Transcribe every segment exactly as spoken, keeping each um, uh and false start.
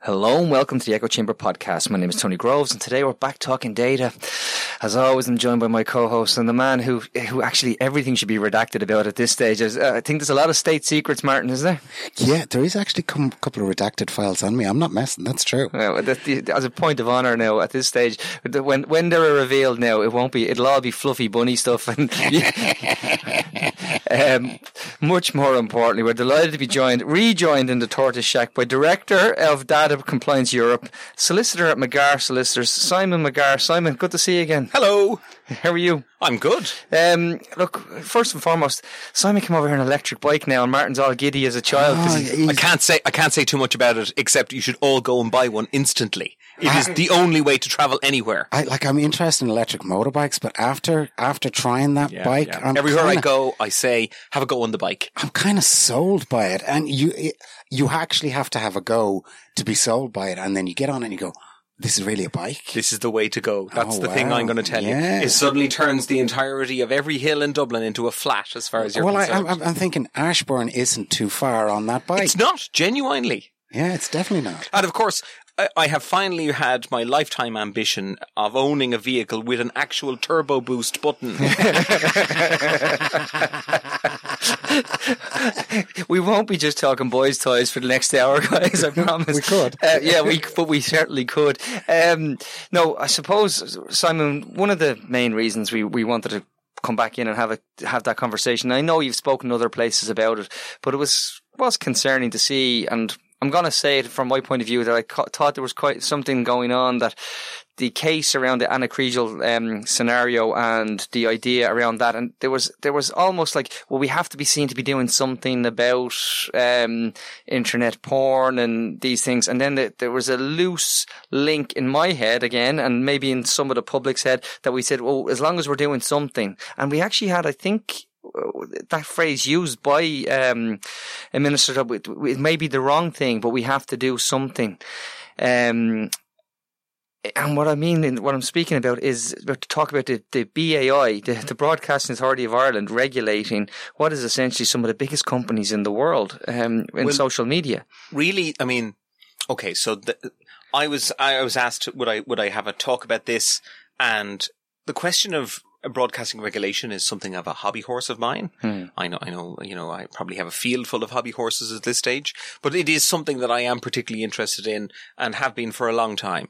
Hello and welcome to the Echo Chamber podcast. My name is Tony Groves and today we're back talking data. As always, I'm joined by my co-host and the man who who actually everything should be redacted about at this stage. Uh, I think there's a lot of state secrets, Martin, is there? Yeah, there is actually a couple of redacted files on me. I'm not messing, that's true. Well, that, the, as a point of honour now, at this stage, when when they're revealed now, it won't be, it'll all be fluffy bunny stuff. And um, much more importantly, we're delighted to be joined, rejoined in the Tortoise Shack by Director of Data Compliance Europe, Solicitor at McGarr Solicitors, Simon McGarr. Simon, good to see you again. Hello. How are you? I'm good. Um, look, first and foremost, Simon came over here on an electric bike now, and Martin's all giddy as a child. Oh, he, I can't say I can't say too much about it, except you should all go and buy one instantly. It I, is the only way to travel anywhere. I like. I'm interested in electric motorbikes, but after after trying that yeah, bike, yeah. I'm everywhere kinda, I go, I say, "Have a go on the bike." I'm kind of sold by it, and you it, you actually have to have a go to be sold by it, and then you get on and you go, this is really a bike? This is the way to go. That's oh, the wow. thing I'm going to tell yeah. you. It suddenly turns the entirety of every hill in Dublin into a flat as far as you're well, concerned. Well, I'm, I'm thinking Ashbourne isn't too far on that bike. It's not, genuinely. Yeah, it's definitely not. And of course, I, I have finally had my lifetime ambition of owning a vehicle with an actual turbo boost button. We won't be just talking boys' toys for the next hour, guys, I promise. We could. Uh, yeah, we, but we certainly could. Um, no, I suppose, Simon, one of the main reasons we, we wanted to come back in and have a, have that conversation, I know you've spoken other places about it, but it was, was concerning to see, and I'm going to say it from my point of view that I co- thought there was quite something going on, that the case around the Anna Kriegel um, scenario and the idea around that, and there was there was almost like, well, we have to be seen to be doing something about um, internet porn and these things, and then the, there was a loose link in my head again, and maybe in some of the public's head, that we said, well, as long as we're doing something, and we actually had, I think, that phrase used by um, a minister, that it may be the wrong thing, but we have to do something. Um, and what I mean, what I'm speaking about is to talk about the, the B A I, the, the Broadcasting Authority of Ireland, regulating what is essentially some of the biggest companies in the world um, in well, social media. Really, I mean, okay, so the, I was I was asked would I would I have a talk about this, and the question of broadcasting regulation is something of a hobby horse of mine. Hmm. I know, I know, you know, I probably have a field full of hobby horses at this stage, but it is something that I am particularly interested in and have been for a long time.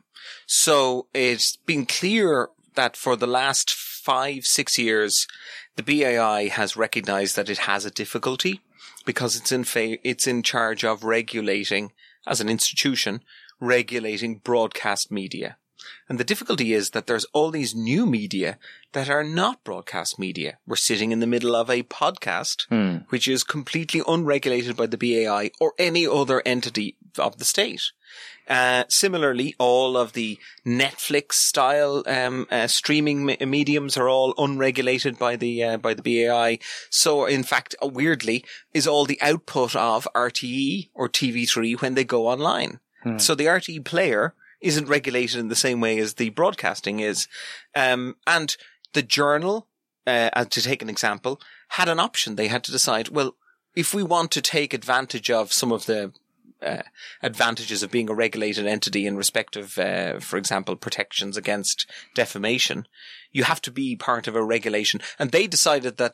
So it's been clear that for the last five, six years, the B A I has recognized that it has a difficulty because it's in fa- it's in charge of regulating, as an institution, regulating broadcast media. And the difficulty is that there's all these new media that are not broadcast media. We're sitting in the middle of a podcast, hmm. which is completely unregulated by the B A I or any other entity of the state. Uh, similarly, all of the Netflix style um, uh, streaming me- mediums are all unregulated by the uh, by the B A I. So, in fact, uh, weirdly, is all the output of R T E or T V three when they go online. Hmm. So the R T E player isn't regulated in the same way as the broadcasting is. Um, and the Journal, uh, to take an example, had an option. They had to decide, well, if we want to take advantage of some of the uh, advantages of being a regulated entity in respect of, uh, for example, protections against defamation, you have to be part of a regulation. And they decided that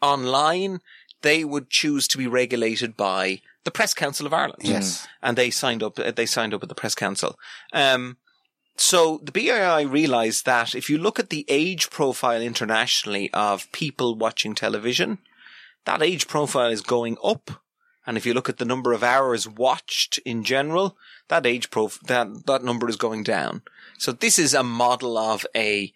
online they would choose to be regulated by the Press Council of Ireland. Yes. And they signed up, they signed up with the Press Council. Um, so the B A I realized that if you look at the age profile internationally of people watching television, that age profile is going up. And if you look at the number of hours watched in general, that age prof, that, that number is going down. So this is a model of a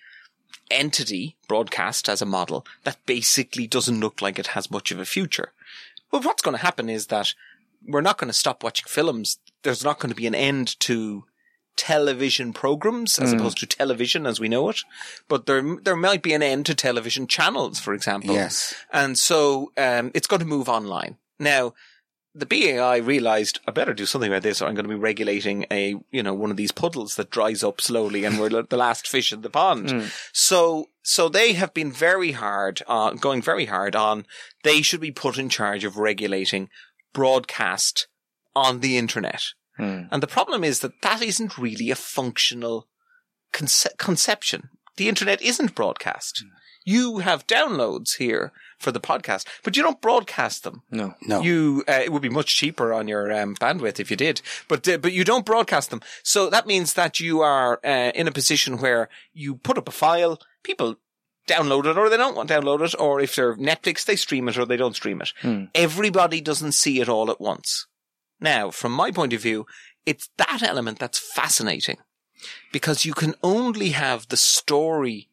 entity, broadcast as a model, that basically doesn't look like it has much of a future. Well, what's going to happen is that we're not going to stop watching films. There's not going to be an end to television programs as mm. opposed to television as we know it. But there there might be an end to television channels, for example. Yes. And so um, it's going to move online. Now, the B A I realized, I better do something about this or I'm going to be regulating a, you know, one of these puddles that dries up slowly and we're the last fish in the pond. Mm. So, so they have been very hard on, going very hard on, they should be put in charge of regulating broadcast on the internet. Mm. And the problem is that that isn't really a functional conce- conception. The internet isn't broadcast. Mm. You have downloads here for the podcast, but you don't broadcast them. No, no. You, uh, it would be much cheaper on your um, bandwidth if you did, but uh, but you don't broadcast them. So that means that you are uh, in a position where you put up a file, people download it or they don't want to download it, or if they're Netflix, they stream it or they don't stream it. Hmm. Everybody doesn't see it all at once. Now, from my point of view, it's that element that's fascinating, because you can only have the story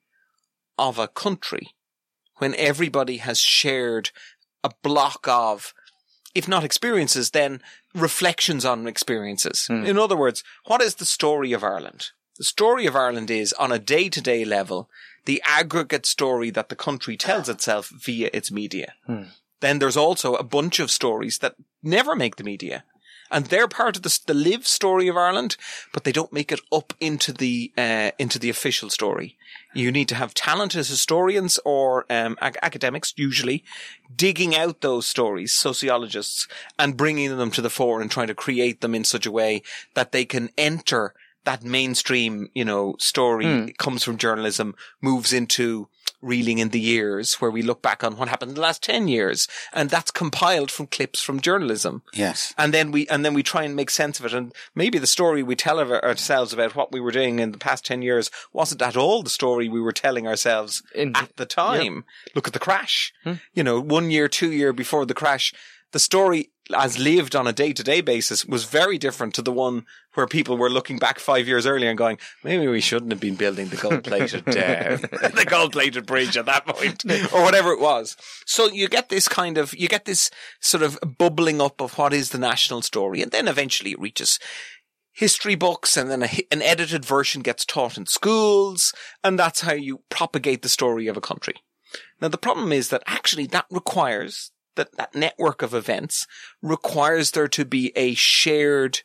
of a country when everybody has shared a block of, if not experiences, then reflections on experiences. Hmm. In other words, what is the story of Ireland? The story of Ireland is, on a day-to-day level, the aggregate story that the country tells itself via its media. Hmm. Then there's also a bunch of stories that never make the media. And they're part of the, the live story of Ireland, but they don't make it up into the uh, into the official story. You need to have talented historians or um, ac- academics, usually, digging out those stories, sociologists, and bringing them to the fore and trying to create them in such a way that they can enter that mainstream, you know, story. Mm. It comes from journalism, moves into reeling in the years, where we look back on what happened in the last ten years, and that's compiled from clips from journalism. Yes. And then we, and then we try and make sense of it. And maybe the story we tell of ourselves about what we were doing in the past ten years wasn't at all the story we were telling ourselves In- at the time. Yep. Look at the crash. Hmm. You know, one year, two year before the crash, the story as lived on a day-to-day basis was very different to the one where people were looking back five years earlier and going, maybe we shouldn't have been building the gold-plated, uh, the gold-plated bridge at that point, or whatever it was. So you get this kind of, you get this sort of bubbling up of what is the national story, and then eventually it reaches history books, and then a, an edited version gets taught in schools, and that's how you propagate the story of a country. Now, the problem is that actually that requires that that network of events requires there to be a shared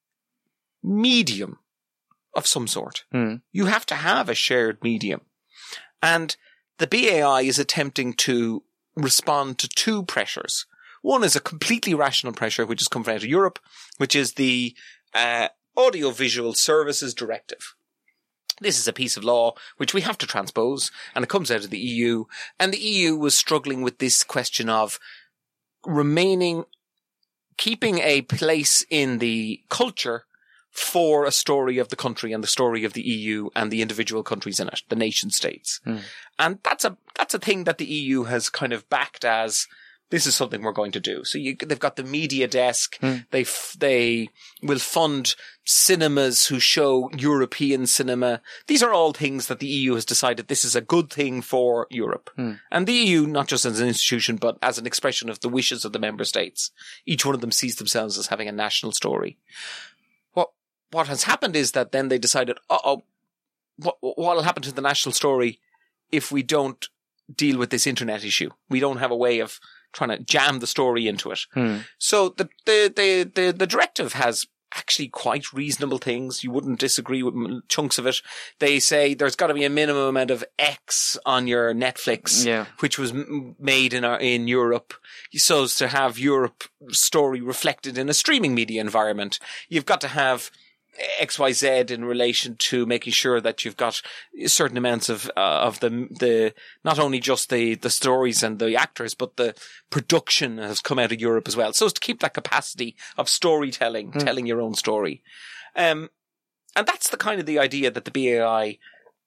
medium of some sort. Hmm. You have to have a shared medium. And the B A I is attempting to respond to two pressures. One is a completely rational pressure, which is coming out of Europe, which is the uh, Audiovisual Services Directive. This is a piece of law which we have to transpose, and it comes out of the E U. And the E U was struggling with this question of remaining, keeping a place in the culture for a story of the country and the story of the E U and the individual countries in it, the nation states. Hmm. And that's a, that's a thing that the E U has kind of backed as, this is something we're going to do. So you, they've got the media desk. Hmm. They, f- they will fund cinemas who show European cinema. These are all things that the E U has decided this is a good thing for Europe. Hmm. And the E U, not just as an institution, but as an expression of the wishes of the member states. Each one of them sees themselves as having a national story. What, what has happened is that then they decided, uh-oh, what, what will happen to the national story if we don't deal with this internet issue? We don't have a way of trying to jam the story into it. Hmm. So the, the, the, the, the directive has actually quite reasonable things. You wouldn't disagree with chunks of it. They say there's got to be a minimum amount of X on your Netflix, Yeah. which was m- made in our, in Europe. So as to have Europe story reflected in a streaming media environment, you've got to have X Y Z in relation to making sure that you've got certain amounts of uh, of the the not only just the the stories and the actors, but the production has come out of Europe as well. So as to keep that capacity of storytelling, Mm. telling your own story, um, and that's the kind of the idea that the B A I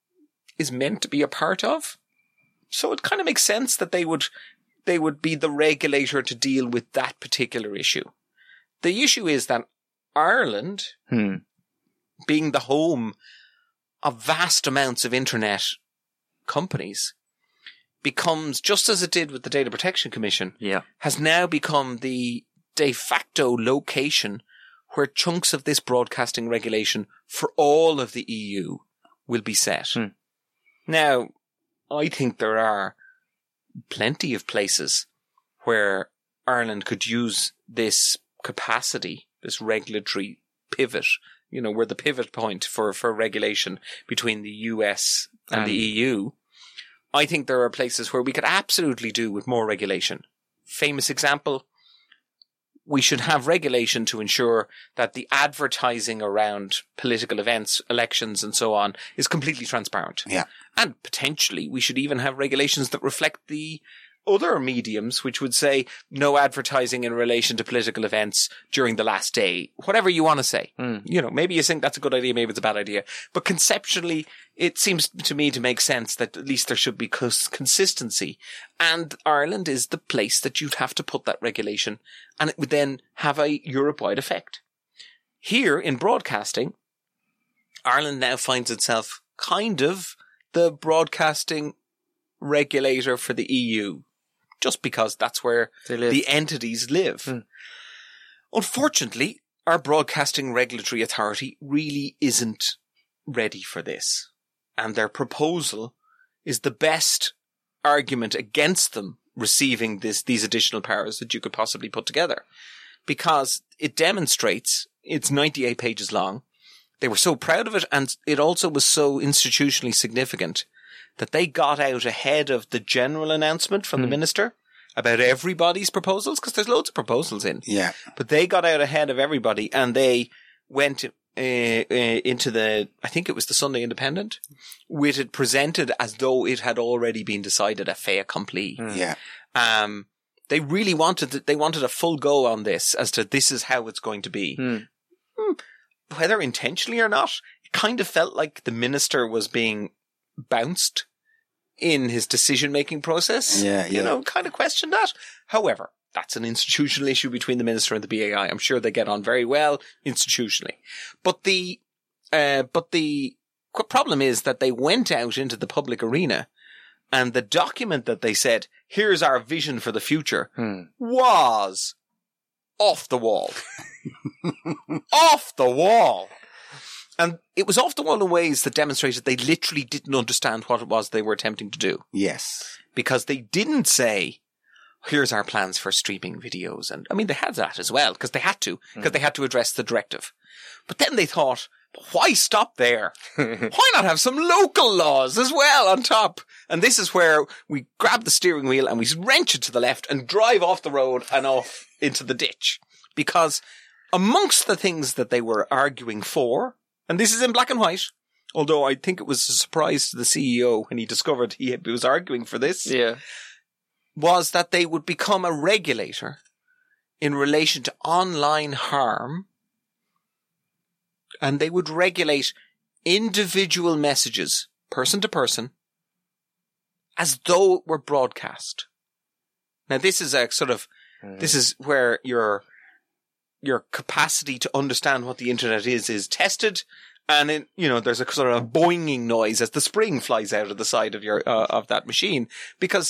is meant to be a part of. So it kind of makes sense that they would they would be the regulator to deal with that particular issue. The issue is that Ireland, Hmm. being the home of vast amounts of internet companies, becomes, just as it did with the Data Protection Commission, Yeah. has now become the de facto location where chunks of this broadcasting regulation for all of the E U will be set. Hmm. Now, I think there are plenty of places where Ireland could use this capacity, this regulatory pivot, you know, we're the pivot point for, for regulation between the U S and Um, the E U. I think there are places where we could absolutely do with more regulation. Famous example, we should have regulation to ensure that the advertising around political events, elections and so on is completely transparent. Yeah. And potentially we should even have regulations that reflect the other mediums, which would say no advertising in relation to political events during the last day, whatever you want to say. Mm. You know, maybe you think that's a good idea, maybe it's a bad idea. But conceptually, it seems to me to make sense that at least there should be cons- consistency. And Ireland is the place that you'd have to put that regulation, and it would then have a Europe-wide effect. Here in broadcasting, Ireland now finds itself kind of the broadcasting regulator for the E U. Just because that's where the entities live. Hmm. Unfortunately, our broadcasting regulatory authority really isn't ready for this. And their proposal is the best argument against them receiving this, these additional powers that you could possibly put together. Because it demonstrates, it's ninety-eight pages long. They were so proud of it, and it also was so institutionally significant that they got out ahead of the general announcement from mm. the minister about everybody's proposals, because there's loads of proposals in. Yeah. But they got out ahead of everybody, and they went uh, uh, into the, I think it was the Sunday Independent, with it presented as though it had already been decided, a fait accompli. Mm. Yeah. Um, they really wanted, they wanted a full go on this as to this is how it's going to be. Mm. Whether intentionally or not, it kind of felt like the minister was being bounced in his decision-making process. Yeah, yeah. You know, kind of questioned that. However, that's an institutional issue between the minister and the B A I. I'm sure they get on very well institutionally. But the, uh, but the problem is that they went out into the public arena, and the document that they said, here's our vision for the future, hmm. was off the wall. Off the wall. And it was off the wall in ways that demonstrated they literally didn't understand what it was they were attempting to do. Yes. Because they didn't say, here's our plans for streaming videos. And I mean, they had that as well, because they had to, because mm. they had to address the directive. But then they thought, why stop there? Why not have some local laws as well on top? And this is where we grab the steering wheel and we wrench it to the left and drive off the road and off into the ditch. Because amongst the things that they were arguing for, and this is in black and white, although I think it was a surprise to the C E O when he discovered he was arguing for this, yeah. was that they would become a regulator in relation to online harm, and they would regulate individual messages, person to person, as though it were broadcast. Now this is a sort of, mm. this is where your your capacity to understand what the internet is, is tested. And it, you know, there's a sort of boinging noise as the spring flies out of the side of your, uh, of that machine. Because,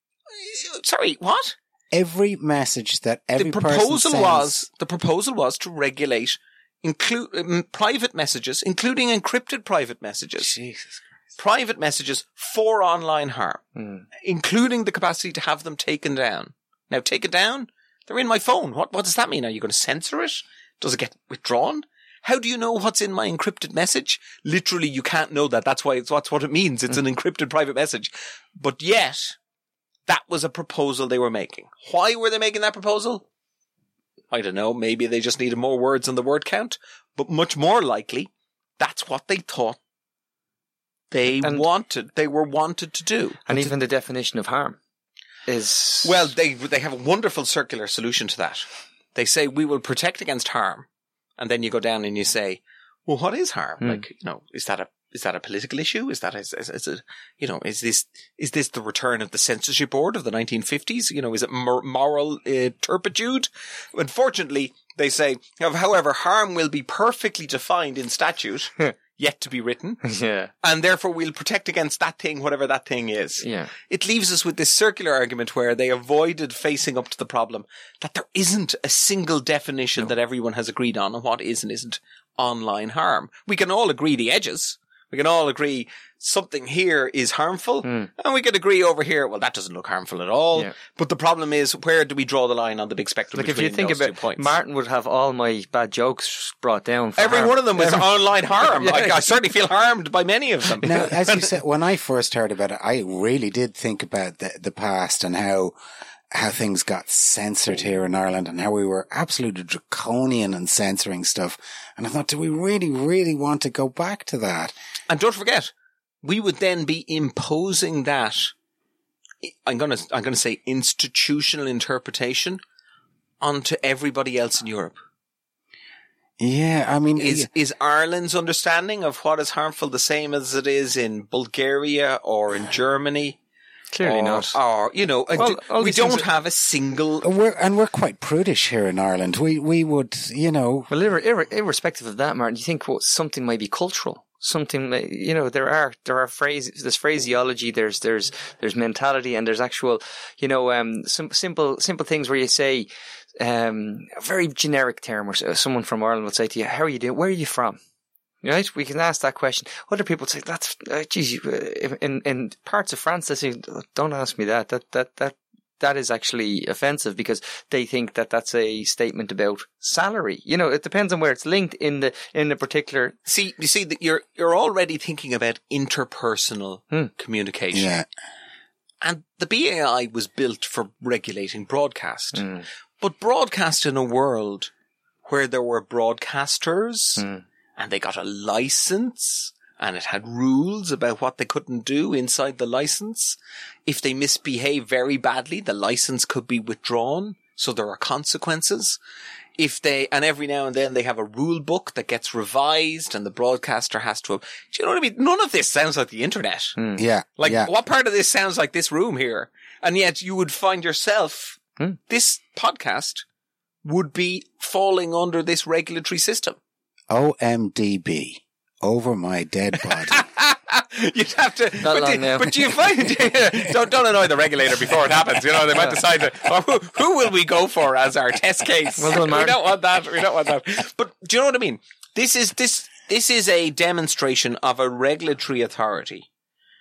sorry, what? Every message that every the proposal person sends... was, the proposal was to regulate include, um, private messages, including encrypted private messages. Jesus Christ. Private messages for online harm, mm. including the capacity to have them taken down. Now, taken down? They're in my phone. What, what does that mean? Are you going to censor it? Does it get withdrawn? How do you know what's in my encrypted message? Literally, you can't know that. That's why it's, that's what it means. It's an encrypted private message. But yet, that was a proposal they were making. Why were they making that proposal? I don't know. Maybe they just needed more words on the word count. But much more likely, that's what they thought they and, wanted, they were wanted to do. And even the definition of harm is... Well, they they have a wonderful circular solution to that. They say, we will protect against harm. And then you go down and you say, well, what is harm? Hmm. Like, you know, is that a, is that a political issue? Is that, is, is, is it, you know, is this, is this the return of the censorship board of the nineteen fifties? You know, is it mor- moral uh, turpitude? Unfortunately, they say, however, harm will be perfectly defined in statute, yet to be written. Yeah. And therefore we'll protect against that thing, whatever that thing is. Yeah. It leaves us with this circular argument where they avoided facing up to the problem that there isn't a single definition no. that everyone has agreed on on what is and isn't online harm. We can all agree the edges. We can all agree something here is harmful, mm. and we can agree over here, well, that doesn't look harmful at all. Yeah. But the problem is, where do we draw the line on the big spectrum like between if you think those about two points? Martin would have all my bad jokes brought down. For Every harm. one of them was Every... online harm. yeah. I, I certainly feel harmed by many of them. Now, as you said, when I first heard about it, I really did think about the, the past and how how things got censored here in Ireland and how we were absolutely draconian in censoring stuff. And I thought, do we really, really want to go back to that? And don't forget, we would then be imposing that, I'm going to, I'm going to say institutional interpretation onto everybody else in Europe. Yeah, I mean, Is, is Ireland's understanding of what is harmful the same as it is in Bulgaria or in Germany? Clearly or, not. Or, you know, Well, all we these don't things are- have a single... we're, and we're quite prudish here in Ireland. We, we would, you know, Well, ir- ir- irrespective of that, Martin, you think what something might be cultural. Something, may- you know, there are there are phrase there's phraseology, there's there's there's mentality, and there's actual, you know, um, some simple simple things where you say, um, a very generic term, where s- someone from Ireland would say to you, "How are you doing? Where are you from?" Right? We can ask that question. Other people say, "That's, uh, geez, you, uh, in in parts of France, they say, don't ask me that. That that that." That is actually offensive because they think that that's a statement about salary. You know, it depends on where it's linked in the in the particular. See, you see that you're you're already thinking about interpersonal Hmm. communication. yeah. And the B A I was built for regulating broadcast. Mm. But broadcast in a world where there were broadcasters Mm. and they got a license and it had rules about what they couldn't do inside the license. If they misbehave very badly, the license could be withdrawn. So there are consequences. If they, and every now and then they have a rule book that gets revised and the broadcaster has to, do you know what I mean? None of this sounds like the internet. Yeah. Like, yeah. what part of this sounds like this room here? And yet you would find yourself, Hmm. this podcast would be falling under this regulatory system. O M D B. Over my dead body. You'd have to, Not but, long do, now. but do you find, don't, don't annoy the regulator before it happens. You know, they might decide that, oh, who, who will we go for as our test case? Well done, we Martin. don't want that. We don't want that. But do you know what I mean? This is, this, this is a demonstration of a regulatory authority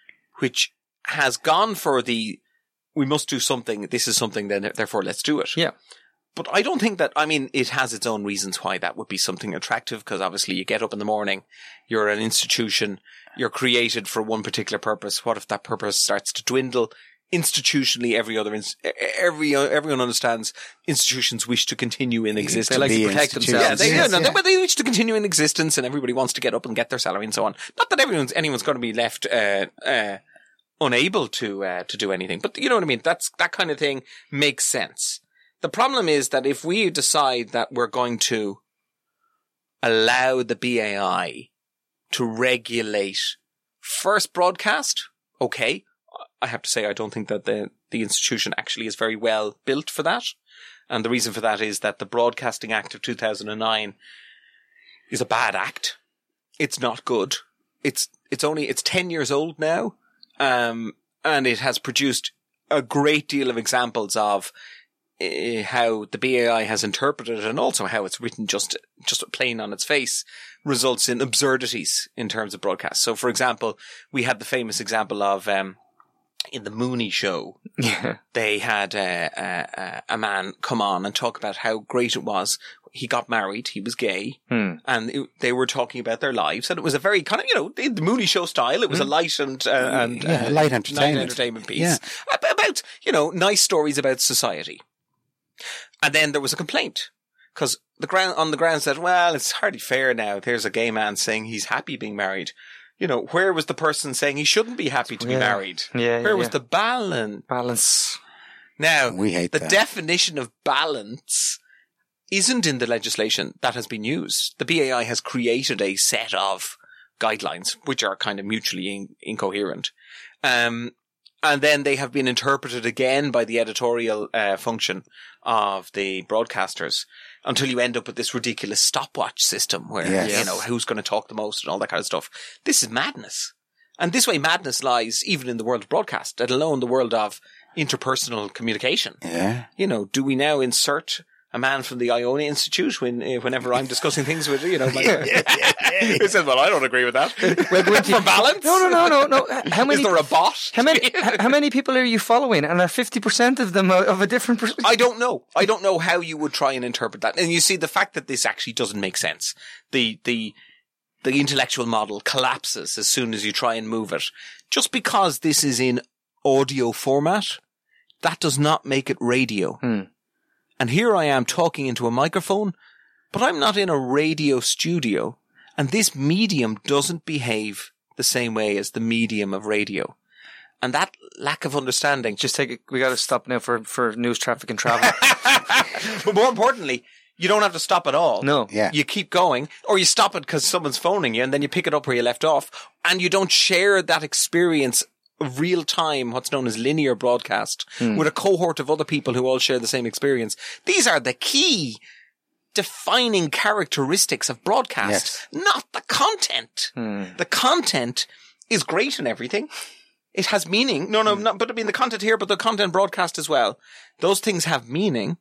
which has gone for the, we must do something. This is something, then therefore let's do it. Yeah. But I don't think that, I mean, it has its own reasons why that would be something attractive, because obviously you get up in the morning, you're an institution, you're created for one particular purpose. What if that purpose starts to dwindle? Institutionally, every other, ins- every, everyone understands institutions wish to continue in existence. They like to Be protect institutions. Yeah, themselves. they, Yes, no, yeah. they, they wish to continue in existence, and everybody wants to get up and get their salary and so on. Not that everyone's, anyone's going to be left, uh, uh, unable to, uh, to do anything. But you know what I mean? That's, that kind of thing makes sense. The problem is that if we decide that we're going to allow the B A I to regulate first broadcast, okay, I have to say I don't think that the, the institution actually is very well built for that. And the reason for that is that the Broadcasting Act of two thousand nine is a bad act. It's not good. It's, it's only, it's ten years old now. Um, and it has produced a great deal of examples of uh, how the B A I has interpreted it, and also how it's written just, just plain on its face, results in absurdities in terms of broadcast. So, for example, we had the famous example of, um, in the Mooney show, Yeah. they had uh, uh, a man come on and talk about how great it was. He got married, he was gay, Hmm. and it, they were talking about their lives, and it was a very kind of, you know, the, the Mooney show style. It was a light and, uh, and Yeah, uh, light night entertainment. entertainment piece Yeah. Ab- about, you know, nice stories about society. And then there was a complaint, because the ground on the grounds that, well, it's hardly fair now. There's a gay man saying he's happy being married. You know, where was the person saying he shouldn't be happy to be Yeah. married? Yeah, Where yeah, was yeah. the balance? Balance. Now, We hate the that. definition of balance isn't in the legislation that has been used. The B A I has created a set of guidelines which are kind of mutually in- incoherent. Um, and then they have been interpreted again by the editorial uh, function of the broadcasters until you end up with this ridiculous stopwatch system where, Yes. you know, who's going to talk the most and all that kind of stuff. This is madness. And this way madness lies even in the world of broadcast, let alone the world of interpersonal communication. Yeah. You know, do we now insert a man from the Iona Institute when, uh, whenever I'm discussing things with, you know, like, who says, well, I don't agree with that. For balance? No, no, no, no, no. How many? Is there a bot? How many? h- how many people are you following? And are fifty percent of them of of a different? Pers- I don't know. I don't know how you would try and interpret that. And you see, the fact that this actually doesn't make sense, the, the, the intellectual model collapses as soon as you try and move it. Just because this is in audio format that does not make it radio. Hmm. And here I am talking into a microphone, but I'm not in a radio studio, and this medium doesn't behave the same way as the medium of radio. And that lack of understanding. Just take it. We got to stop now for, for news, traffic and travel. But more importantly, you don't have to stop at all. No. Yeah. You keep going, or you stop it because someone's phoning you, and then you pick it up where you left off, and you don't share that experience of real time, what's known as linear broadcast, Hmm. with a cohort of other people who all share the same experience. These are the key defining characteristics of broadcast, Yes. not the content. Hmm. The content is great and everything. It has meaning. No, no, not, but I mean the content here, but the content broadcast as well. Those things have meaning,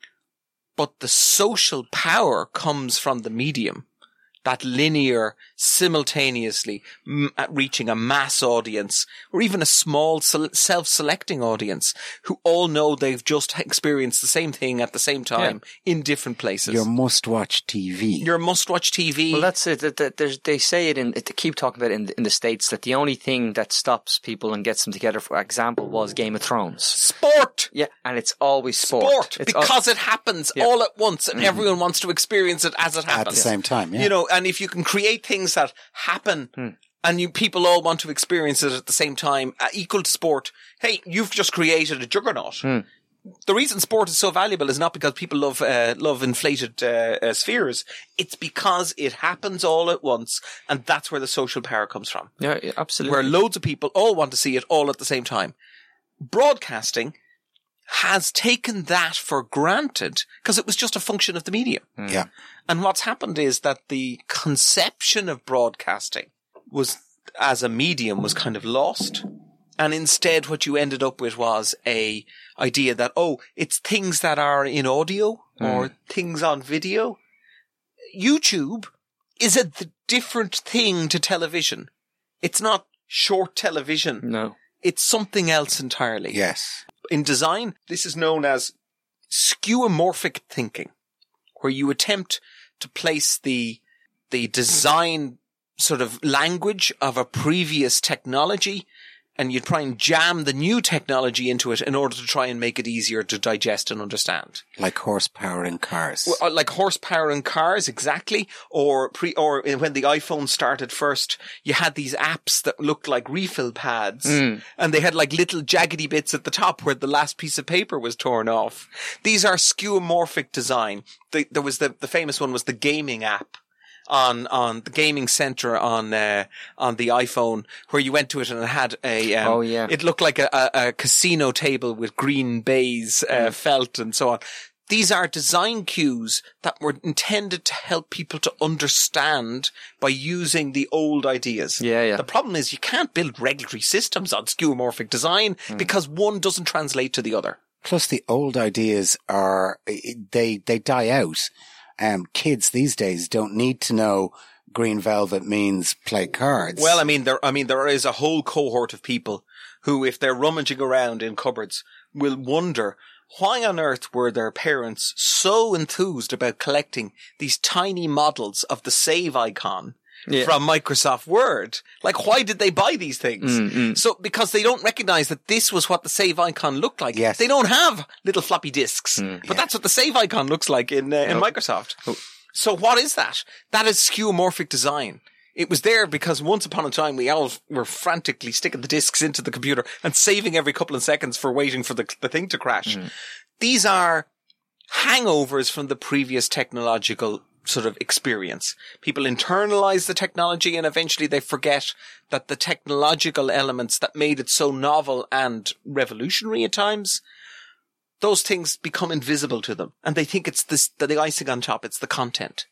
but the social power comes from the medium. That linear, simultaneously m- reaching a mass audience, or even a small se- self-selecting audience, who all know they've just experienced the same thing at the same time in different places. Your must-watch T V. Your must-watch T V. Well, that's it. That- that there's- They say it in, they keep talking about it in, in the States, that the only thing that stops people and gets them together, for example, was Game of Thrones. Sport! Yeah, and it's always sport. Sport! It's al- Because it happens Yeah. all at once, and everyone wants to experience it as it At happens. the same time, yeah. You know, and if you can create things that happen and you people all want to experience it at the same time, uh, equal to sport, hey, you've just created a juggernaut. The reason sport is so valuable is not because people love uh, love inflated uh, uh, spheres. It's because it happens all at once, and that's where the social power comes from. yeah, yeah, absolutely. Where loads of people all want to see it all at the same time. Broadcasting has taken that for granted because it was just a function of the medium. yeah. And what's happened is that the conception of broadcasting was, as a medium, was kind of lost. And instead what you ended up with was a idea that, oh, it's things that are in audio or things on video. YouTube is a th- different thing to television. It's not short television. No. It's something else entirely. Yes. In design, this is known as skeuomorphic thinking, where you attempt to place the the design sort of language of a previous technology, and you try and jam the new technology into it in order to try and make it easier to digest and understand. Like horsepower in cars. Well, uh, like horsepower in cars, exactly. Or pre, or when the iPhone started first, you had these apps that looked like refill pads, and they had like little jaggedy bits at the top where the last piece of paper was torn off. These are skeuomorphic design. The, there was the the famous one was the gaming app. On, on the gaming center on, uh, on the iPhone, where you went to it and it had a, um, Oh, yeah. it looked like a, a, a casino table with green baize, uh, felt and so on. These are design cues that were intended to help people to understand by using the old ideas. Yeah, yeah. The problem is you can't build regulatory systems on skeuomorphic design because one doesn't translate to the other. Plus the old ideas are, they, they die out. Um, kids these days don't need to know green velvet means play cards. Well, I mean, there, I mean, there is a whole cohort of people who, if they're rummaging around in cupboards, will wonder why on earth were their parents so enthused about collecting these tiny models of the save icon Yeah. from Microsoft Word. Like, why did they buy these things? Mm-mm. So, because they don't recognize that this was what the save icon looked like. Yes. They don't have little floppy disks, but Yeah. that's what the save icon looks like in, uh, in Microsoft. So what is that? That is skeuomorphic design. It was there because once upon a time we all were frantically sticking the disks into the computer and saving every couple of seconds for waiting for the, the thing to crash. These are hangovers from the previous technological sort of experience. People internalize the technology and eventually they forget that the technological elements that made it so novel and revolutionary at times, those things become invisible to them. And they think it's this, the, the icing on top, it's the content.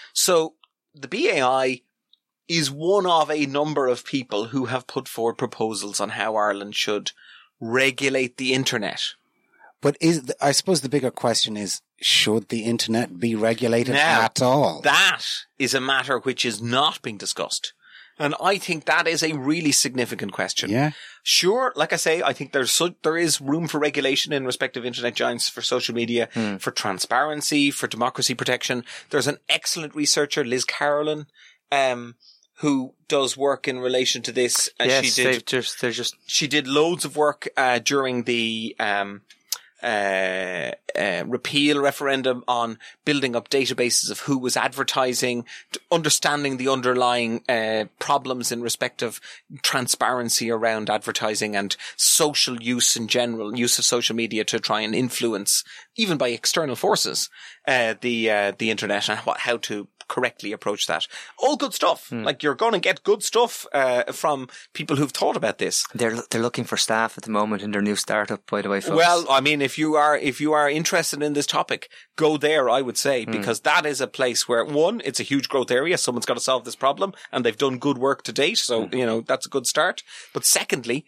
So the B A I is one of a number of people who have put forward proposals on how Ireland should regulate the internet. But is, I suppose the bigger question is, should the internet be regulated Now, at all? That is a matter which is not being discussed. And I think that is a really significant question. Yeah. Sure, like I say, I think there's so, there is room for regulation in respect of internet giants, for social media, for transparency, for democracy protection. There's an excellent researcher, Liz Carolyn, um, who does work in relation to this. Uh, yes, she did, just, they're just... She did loads of work uh, during the um, uh, uh, repeal referendum on building up databases of who was advertising, understanding the underlying uh, problems in respect of transparency around advertising and social use in general, use of social media to try and influence, even by external forces, uh, the uh, the internet and what, how to correctly approach that. All good stuff. Mm. Like, you're going to get good stuff uh, from people who've thought about this. They're they're looking for staff at the moment in their new startup, by the way, folks. Well, I mean, if you are if you are interested in this topic, go there, I would say, mm. because that is a place where, one, it's a huge growth area. Someone's got to solve this problem, and they've done good work to date. So, mm. you know, that's a good start. But secondly,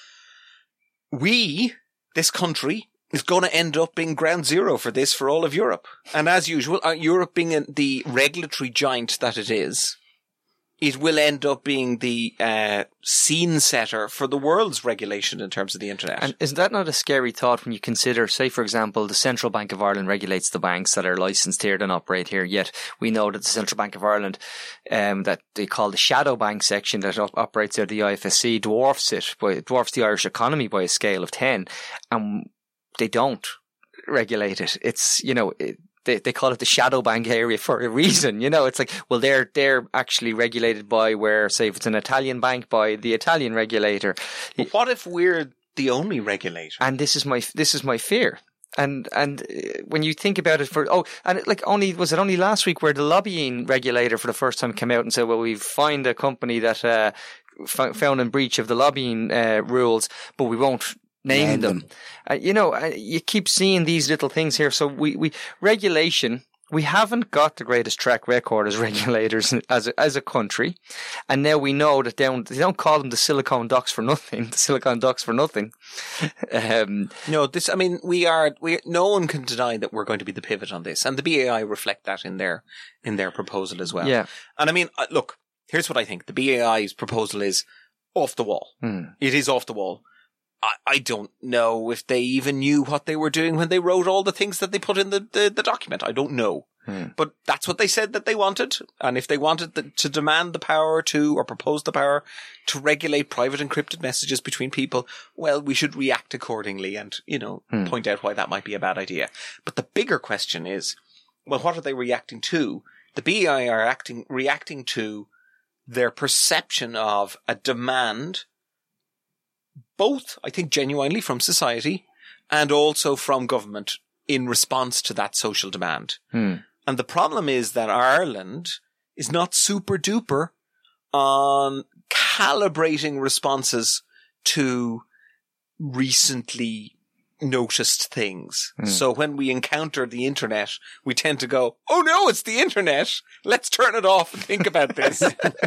we, this country, is going to end up being ground zero for this for all of Europe. And as usual, uh, Europe being a, the regulatory giant that it is, it will end up being the uh, scene setter for the world's regulation in terms of the internet. And isn't that not a scary thought when you consider, say, for example, the Central Bank of Ireland regulates the banks that are licensed here and operate here, yet we know that the Central Bank of Ireland, um, that they call the shadow bank section that op- operates out of the I F S C, dwarfs it, by, dwarfs the Irish economy by a scale of ten. And they don't regulate it. It's, you know, it, they they call it the shadow bank area for a reason. You know, it's like, well, they're they're actually regulated by where, say, if it's an Italian bank, by the Italian regulator. But what if we're the only regulator? And this is my this is my fear. And and when you think about it, for oh, and it, like only was it only last week where the lobbying regulator for the first time came out and said, well, we've found a company that uh, f- found in breach of the lobbying uh, rules, but we won't name, name them. them. Uh, you know, uh, you keep seeing these little things here. So we, we regulation, we haven't got the greatest track record as regulators as a, as a country. And now we know that they don't, they don't call them the Silicon Ducks for nothing, the Silicon Ducks for nothing. um, no, this, I mean, we are, we, no one can deny that we're going to be the pivot on this. And the B A I reflect that in their, in their proposal as well. Yeah. And I mean, uh, look, here's what I think. The B A I's proposal is off the wall. Hmm. It is off the wall. I, I don't know if they even knew what they were doing when they wrote all the things that they put in the, the, the document. I don't know. Hmm. But that's what they said that they wanted. And if they wanted the, to demand the power to, or propose the power to regulate private encrypted messages between people, well, we should react accordingly and, you know, hmm. point out why that might be a bad idea. But the bigger question is, well, what are they reacting to? The B A I are acting, reacting to their perception of a demand, both, I think, genuinely from society and also from government in response to that social demand. Hmm. And the problem is that Ireland is not super duper on calibrating responses to recently noticed things. Hmm. So when we encounter the internet, we tend to go, oh no, it's the internet. Let's turn it off and think about this.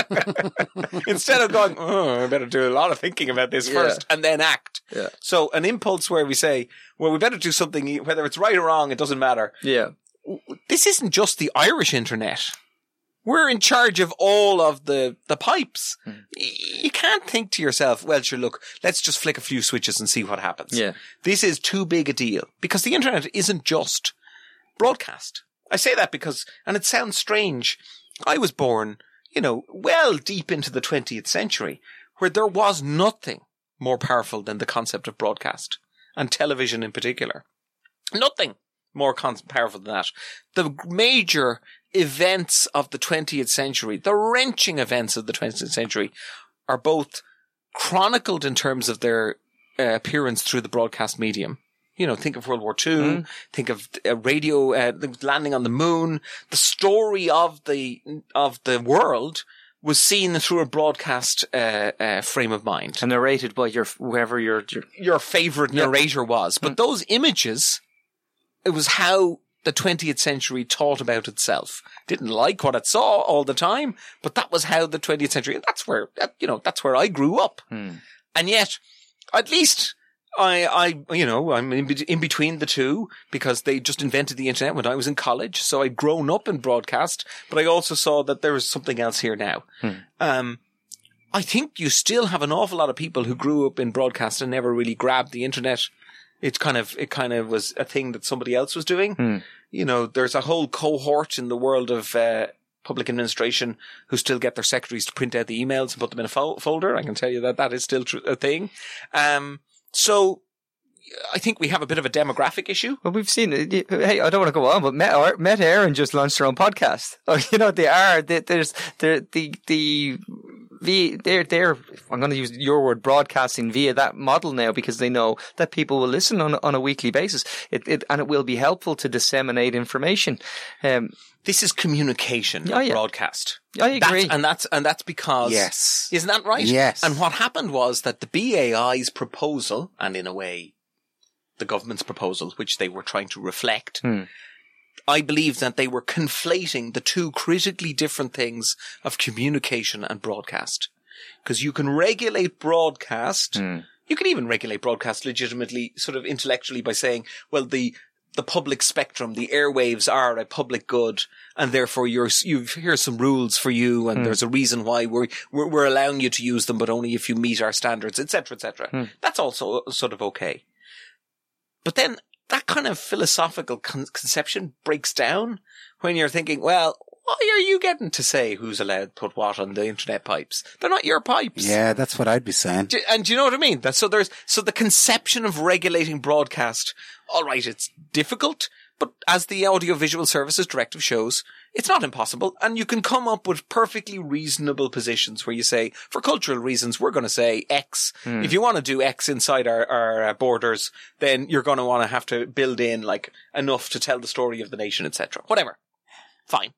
Instead of going, oh, I better do a lot of thinking about this yeah. first and then act. Yeah. So an impulse where we say, well, we better do something, whether it's right or wrong, it doesn't matter. Yeah. This isn't just the Irish internet. We're in charge of all of the, the pipes. Hmm. You can't think to yourself, well, sure, look, let's just flick a few switches and see what happens. Yeah. This is too big a deal because the internet isn't just broadcast. I say that because, and it sounds strange, I was born, you know, well deep into the twentieth century where there was nothing more powerful than the concept of broadcast and television in particular. Nothing more con- powerful than that. The major events of the twentieth century, the wrenching events of the twentieth century, are both chronicled in terms of their uh, appearance through the broadcast medium. You know, think of World War Two, mm. think of uh, radio, uh, landing on the moon. The story of the, of the world was seen through a broadcast uh, uh, frame of mind. And narrated by your, whoever your, your, your favorite yep. narrator was. But mm. those images, it was how the twentieth century taught about itself. Didn't like what it saw all the time, but that was how the twentieth century, and that's where, you know, that's where I grew up. Hmm. And yet, at least I, I, you know, I'm in, be- in between the two because they just invented the internet when I was in college. So I'd grown up in broadcast, but I also saw that there was something else here now. Hmm. Um, I think you still have an awful lot of people who grew up in broadcast and never really grabbed the internet. It kind of, it kind of was a thing that somebody else was doing. Hmm. You know, there's a whole cohort in the world of, uh, public administration who still get their secretaries to print out the emails and put them in a fo- folder. I can tell you that that is still tr- a thing. Um, so I think we have a bit of a demographic issue. Well, we've seen it. Hey, I don't want to go on, but Meta, Meta Aaron just launched their own podcast. Oh, you know, they are, they, there's, they're, the, the, the, they're, they're, I'm going to use your word, broadcasting via that model now because they know that people will listen on, on a weekly basis. It, it, and it will be helpful to disseminate information. Um, This is communication, Oh, not yeah. broadcast. I agree. That's, and that's, and that's because. Yes. Isn't that right? Yes. And what happened was that the B A I's proposal, and in a way, the government's proposal, which they were trying to reflect, Hmm. I believe that they were conflating the two critically different things of communication and broadcast. Because you can regulate broadcast, Hmm. you can even regulate broadcast legitimately, sort of intellectually by saying, well, the, the public spectrum, the airwaves are a public good, and therefore you're, you've, here's some rules for you, and Hmm. there's a reason why we're, we're, we're allowing you to use them, but only if you meet our standards, et cetera, et cetera. Hmm. That's also sort of okay. But then that kind of philosophical con- conception breaks down when you're thinking, well, why are you getting to say who's allowed to put what on the internet pipes? They're not your pipes. Yeah, that's what I'd be saying. Do- And do you know what I mean? That, so there's, so the conception of regulating broadcast, all right, it's difficult, but as the Audiovisual Services Directive shows, it's not impossible. And you can come up with perfectly reasonable positions where you say, for cultural reasons, we're going to say X. Hmm. If you want to do X inside our, our uh, borders, then you're going to want to have to build in like enough to tell the story of the nation, et cetera. Whatever. Fine.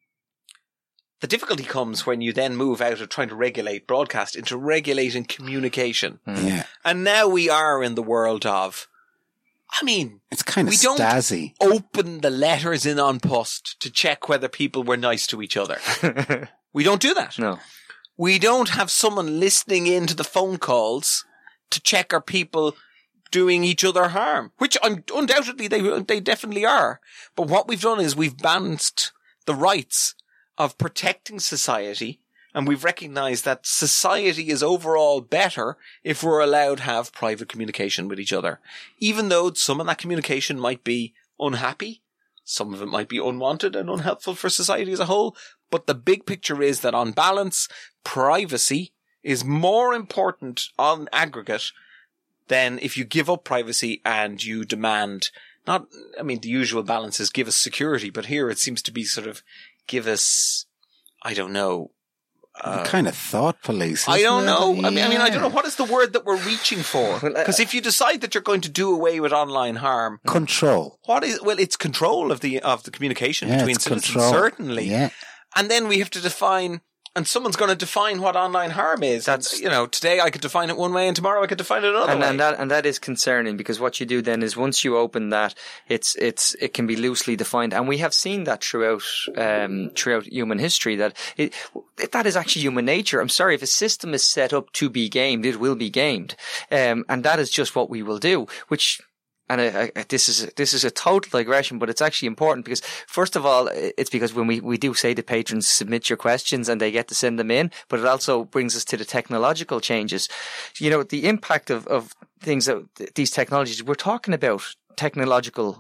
The difficulty comes when you then move out of trying to regulate broadcast into regulating communication. Yeah. And now we are in the world of, I mean, It's kind of We don't- Stasi. open the letters in on post to check whether people were nice to each other. We don't do that. No. We don't have someone listening in to the phone calls to check are people doing each other harm, which un- undoubtedly they they definitely are. But what we've done is we've balanced the rights of protecting society, and we've recognized that society is overall better if we're allowed to have private communication with each other. Even though some of that communication might be unhappy, some of it might be unwanted and unhelpful for society as a whole, but the big picture is that on balance, privacy is more important on aggregate than if you give up privacy and you demand not, I mean, the usual balance is give us security, but here it seems to be sort of give us, I don't know. Uh, kind of thought police. I don't isn't know. it? I mean, I mean, I don't know. Yeah. What is the word that we're reaching for? Well, uh, Because if you decide that you're going to do away with online harm, Control. what is, well, it's control of the, of the communication Yeah, between it's citizens, control. certainly. Yeah. And then we have to define, and someone's going to define what online harm is. That's- And, you know, today I could define it one way and tomorrow I could define it another And, way. and that and that is concerning because what you do then is once you open that, it's it's it can be loosely defined, and we have seen that throughout um, throughout human history that it that is actually human nature. I'm sorry, if a system is set up to be gamed, it will be gamed, um, and that is just what we will do. Which. And I, I, this is this is a total digression, but it's actually important because, first of all, it's because when we, we do say to patrons, submit your questions and they get to send them in, but it also brings us to the technological changes. You know, the impact of, of things that these technologies, we're talking about technological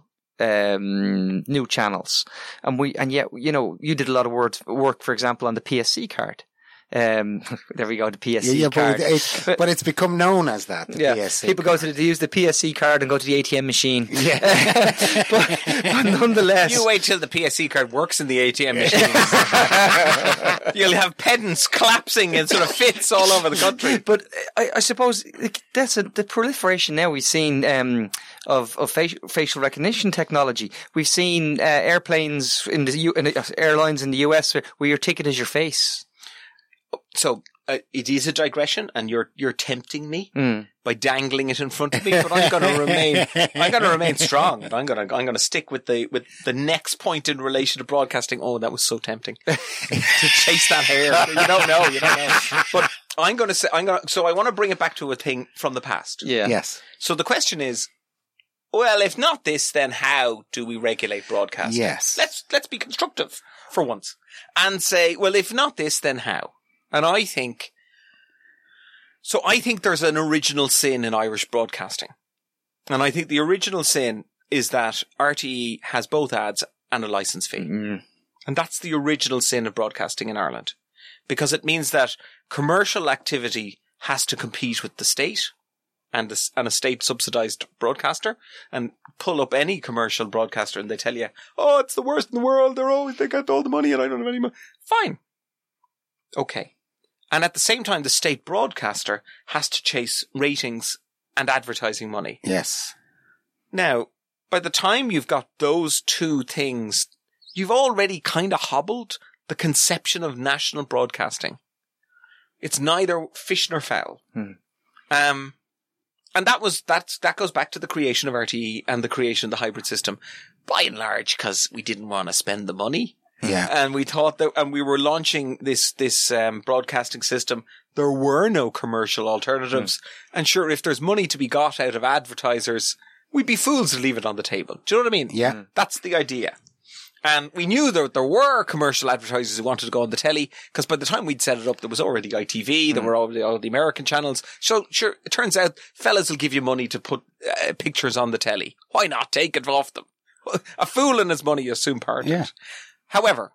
um, new channels. And we and yet, you know, you did a lot of work, work for example, on the P S C card. Um, there we go, the P S C Yeah, yeah, card. but, it, but it's become known as that. The Yeah, P S C people card. go to the, they use the P S C card and go to the A T M machine. Yeah. but, but nonetheless, You wait till the P S C card works in the A T M machine. You'll have pedants collapsing in sort of fits all over the country. But I, I suppose that's a, the proliferation now we've seen um, of of facial, facial recognition technology. We've seen uh, airplanes in the U, in the, uh, airlines in the U S where your ticket is your face. So uh, it is a digression, and you're you're tempting me Mm. by dangling it in front of me. But I'm going to remain. I'm going to remain strong. And I'm going to I'm going to stick with the with the next point in relation to broadcasting. Oh, that was so tempting to chase that hair. You don't know. You don't know. But I'm going to say I'm going. to So I want to bring it back to a thing from the past. Yeah. Yes. So the question is, well, if not this, then how do we regulate broadcasting? Yes. Let's let's be constructive for once and say, well, if not this, then how? And I think, so I think there's an original sin in Irish broadcasting. And I think the original sin is that R T E has both ads and a license fee. Mm. And that's the original sin of broadcasting in Ireland. Because it means that commercial activity has to compete with the state and, the, and a state-subsidized broadcaster, and pull up any commercial broadcaster and they tell you, oh, it's the worst in the world, they're always, they get all the money and I don't have any money. Fine. Okay. And at the same time, the state broadcaster has to chase ratings and advertising money. Yes. Now, by the time you've got those two things, you've already kind of hobbled the conception of national broadcasting. It's neither fish nor fowl. Hmm. Um, and that was, that's, that goes back to the creation of R T E and the creation of the hybrid system, by and large, because we didn't want to spend the money. Yeah. And we thought that, and we were launching this, this, um, broadcasting system. There were no commercial alternatives. Hmm. And sure, if there's money to be got out of advertisers, we'd be fools to leave it on the table. Do you know what I mean? Yeah. That's the idea. And we knew that there were commercial advertisers who wanted to go on the telly, because by the time we'd set it up, there was already I T V, there mm. were already all the American channels. So sure, it turns out fellas will give you money to put uh, pictures on the telly. Why not take it off them? A fool and his money is soon parted. Yeah. However,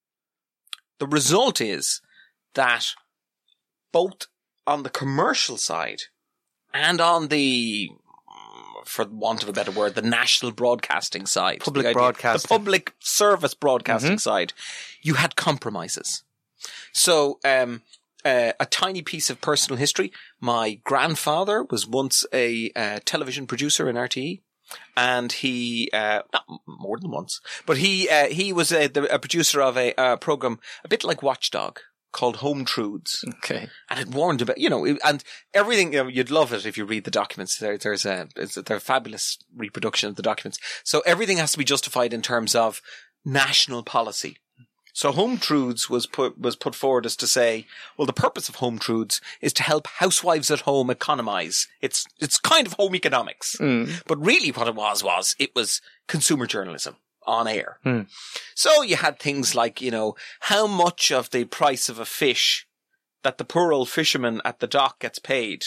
the result is that both on the commercial side and on the, for want of a better word, the national broadcasting side. Public the idea, broadcasting. The public service broadcasting Mm-hmm. side. You had compromises. So, um, uh, a tiny piece of personal history. My grandfather was once a uh, television producer in R T E. And he, uh, not more than once, but he, uh, he was a, the, a producer of a, a program a bit like Watchdog called Home Truths. Okay. And it warned about, you know, and everything, you know, you'd love it if you read the documents. There, there's a, it's a, they're a fabulous reproduction of the documents. So everything has to be justified in terms of national policy. So Home Truths was put, was put forward as to say, well, the purpose of Home Truths is to help housewives at home economize. It's, it's kind of home economics. Mm. But really what it was, was it was consumer journalism on air. Mm. So you had things like, you know, how much of the price of a fish that the poor old fisherman at the dock gets paid,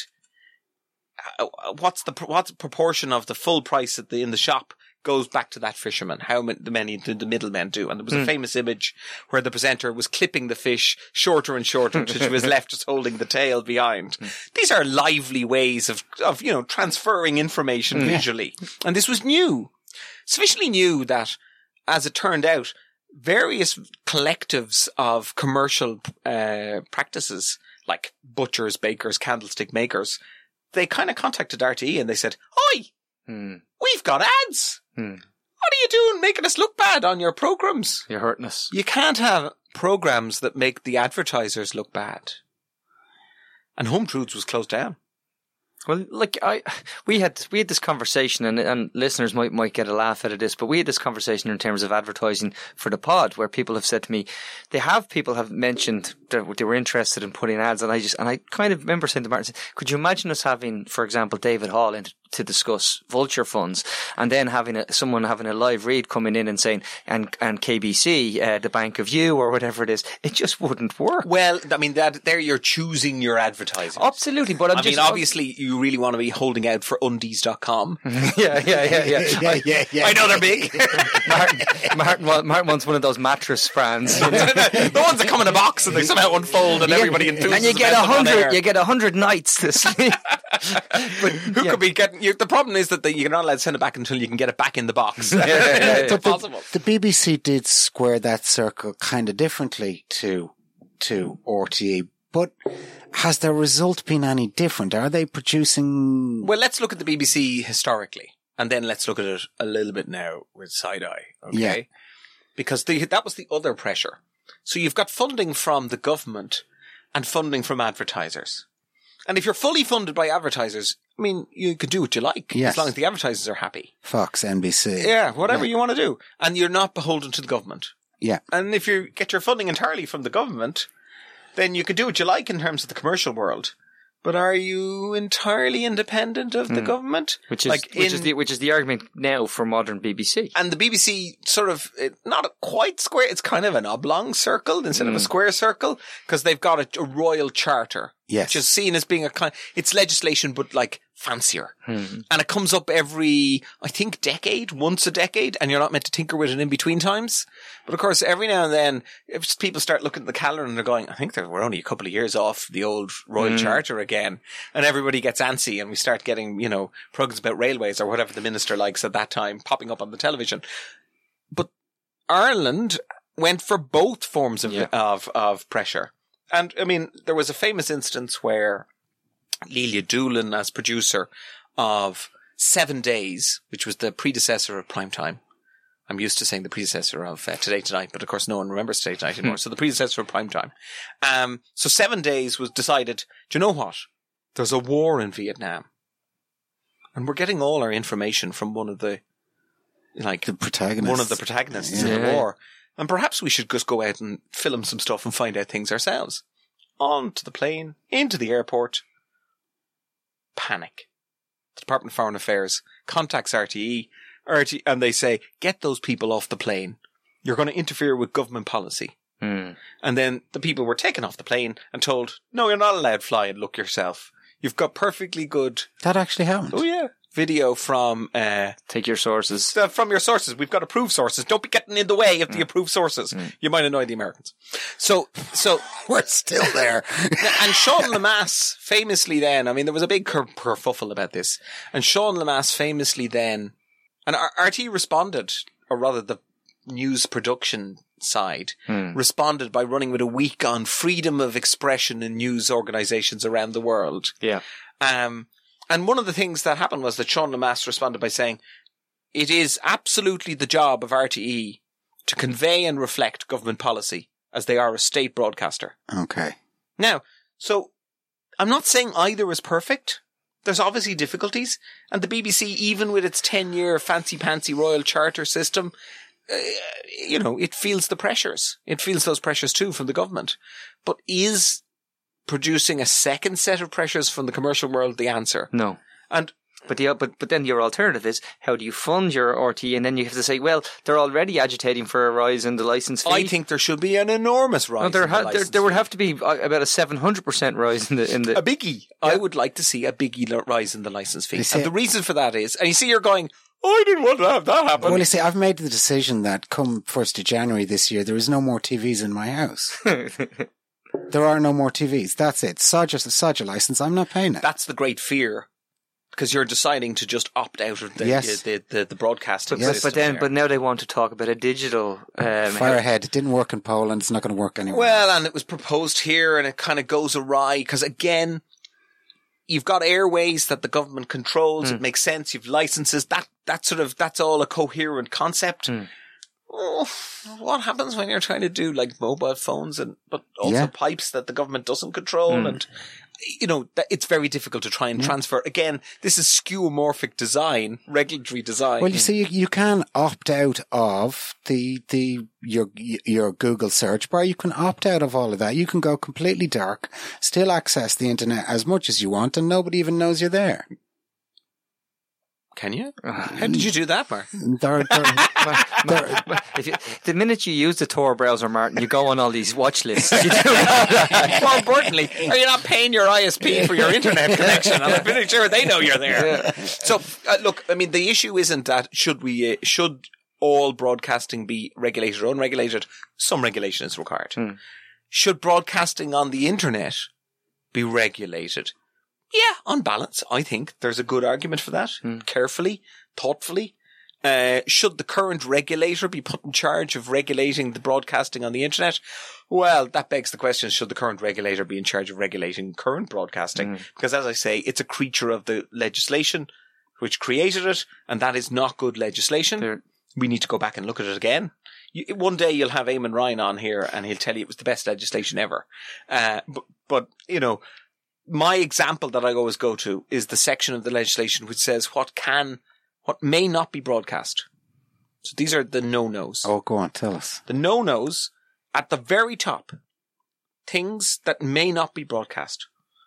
what's the, what's the proportion of the full price at the, in the shop goes back to that fisherman. How many did the middlemen do? And there was mm. a famous image where the presenter was clipping the fish shorter and shorter until she was left just holding the tail behind. Mm. These are lively ways of, of, you know, transferring information mm. visually. And this was new. Sufficiently new that, as it turned out, various collectives of commercial uh, practices, like butchers, bakers, candlestick makers, they kind of contacted R T E and they said, "Oi, mm. we've got ads. Hmm. What are you doing making us look bad on your programs? You're hurting us. You can't have programs that make the advertisers look bad." And Home Truths was closed down. Well, like I, we had we had this conversation, and and listeners might might get a laugh out of this, but we had this conversation in terms of advertising for the pod, where people have said to me, they have people have mentioned that they were interested in putting ads, and I just and I kind of remember saying to Martin, could you imagine us having, for example, David Hall in to discuss vulture funds, and then having a, someone having a live read coming in and saying, and and K B C, uh, the Bank of You, or whatever it is, it just wouldn't work. Well, I mean, that there you're choosing your advertisers. Absolutely, but I'm I just, mean, obviously, you really want to be holding out for undies dot com. yeah, yeah, yeah, yeah. yeah, yeah, yeah. I know they're big. Martin, Martin, Martin wants one of those mattress brands. You know? The ones that come in a box and they somehow unfold and you everybody get, enthuses and you get a about them on air. hundred, you get a hundred nights to sleep. But who yeah. could be getting you? The problem is that the, you're not allowed to send it back until you can get it back in the box. Yeah, yeah, yeah, It's yeah. impossible. The B B C did square that circle kind of differently to to R T E, but has their result been any different? Are they producing? Well, let's look at the B B C historically, and then let's look at it a little bit now with side eye. Okay, Yeah. because the, that was the other pressure. So you've got funding from the government and funding from advertisers. And if you're fully funded by advertisers, I mean, you can do what you like, Yes. as long as the advertisers are happy. Fox, N B C. Yeah, whatever Yeah. you want to do. And you're not beholden to the government. Yeah. And if you get your funding entirely from the government, then you can do what you like in terms of the commercial world. But are you entirely independent of the Hmm. government? Which is Like which in- is the which is the argument now for modern B B C. And the B B C sort of, it, not quite square, it's kind of an oblong circle instead of a square circle, because they've got a, a royal charter. Yes. Which is seen as being a kind, it's legislation, but like fancier. Hmm. And it comes up every, I think, decade, once a decade, and you're not meant to tinker with it in between times. But of course, every now and then, if people start looking at the calendar and they're going, I think we're only a couple of years off the old Royal Mm. Charter again. And everybody gets antsy and we start getting, you know, programs about railways or whatever the minister likes at that time popping up on the television. But Ireland went for both forms of, Yeah. of, of pressure. And I mean, there was a famous instance where Lelia Doolan, as producer of Seven Days, which was the predecessor of Primetime. I'm used to saying the predecessor of uh, Today Tonight, but of course no one remembers Today Tonight anymore. So the predecessor of Primetime. Um, so Seven Days was decided, do you know what? There's a war in Vietnam. And we're getting all our information from one of the, like, The protagonist. one of the protagonists in Yeah. the war. And perhaps we should just go out and film some stuff and find out things ourselves. Onto the plane, into the airport. Panic. The Department of Foreign Affairs contacts R T E, R T E, and they say, get those people off the plane. You're going to interfere with government policy. Hmm. And then the people were taken off the plane and told, no, you're not allowed to fly and look yourself. You've got perfectly good, That actually happened. oh yeah, video from, uh, Take your sources. uh, from your sources. We've got approved sources. Don't be getting in the way of the approved sources. You might annoy the Americans. So, so, We're still there. and Sean Lemass famously then, I mean, there was a big ker- kerfuffle about this. And Sean Lemass famously then, and R- RT responded, or rather the news production side, Hmm. responded by running with a week on freedom of expression in news organizations around the world. Yeah. Um, and one of the things that happened was that Sean Lemass responded by saying, it is absolutely the job of R T E to convey and reflect government policy as they are a state broadcaster. Okay. Now, so I'm not saying either is perfect. There's obviously difficulties. And the B B C, even with its ten-year fancy-pantsy Royal Charter system, uh, you know, it feels the pressures. It feels those pressures too from the government. But is producing a second set of pressures from the commercial world the answer? No. And But the but but then your alternative is, how do you fund your R T E? And then you have to say, well, they're already agitating for a rise in the licence fee. I think there should be an enormous rise. no, there, in the ha- there licence there would fee. have to be uh, about a seven hundred percent rise in the in the. a biggie. I would like to see a biggie lo- rise in the license fee. You see- And the reason for that is, and you see, you're going, oh, I didn't want to have that happen. Well, you see, I've made the decision that come first of January this year, there is no more T Vs in my house. There are no more T Vs. That's it. Sod your, sod your license. I'm not paying it. That's the great fear, because you're deciding to just opt out of the Yes. the, the, the broadcasting But, but, system but then, there. but now they want to talk about a digital. Um, Fire ahead. It didn't work in Poland. It's not going to work anywhere. Well, and it was proposed here, and it kind of goes awry because again, you've got airways that the government controls. Hmm. It makes sense. You've licenses. That that sort of that's all a coherent concept. Hmm. Oh, what happens when you're trying to do like mobile phones and but also Yeah. pipes that the government doesn't control Hmm. and. You know, that it's very difficult to try and transfer. Again, this is skeuomorphic design, regulatory design. Well, you see, you, you can opt out of the, the, your, your Google search bar. You can opt out of all of that. You can go completely dark, still access the internet as much as you want, and nobody even knows you're there. Can you? How did you do that, Mark? They're, they're, If you, the minute you use the Tor browser, Martin, you go on all these watch lists. You do that. More importantly, are you not paying your I S P for your internet connection? I'm pretty sure they know you're there. So, uh, look, I mean, the issue isn't that should we, uh, should all broadcasting be regulated or unregulated? Some regulation is required. Hmm. Should broadcasting on the internet be regulated? Yeah, on balance, I think there's a good argument for that. Hmm. Carefully, thoughtfully. Uh, should the current regulator be put in charge of regulating the broadcasting on the internet? Well, that begs the question, should the current regulator be in charge of regulating current broadcasting? Mm. Because as I say, it's a creature of the legislation which created it, and that is not good legislation. There- We need to go back and look at it again. You, one day you'll have Eamon Ryan on here and he'll tell you it was the best legislation ever. Uh, but, but, you know, my example that I always go to is the section of the legislation which says what can, what may not be broadcast. So these are the no-nos. oh, go on, tell us. The no-nos at the very top. Things that may not be broadcast.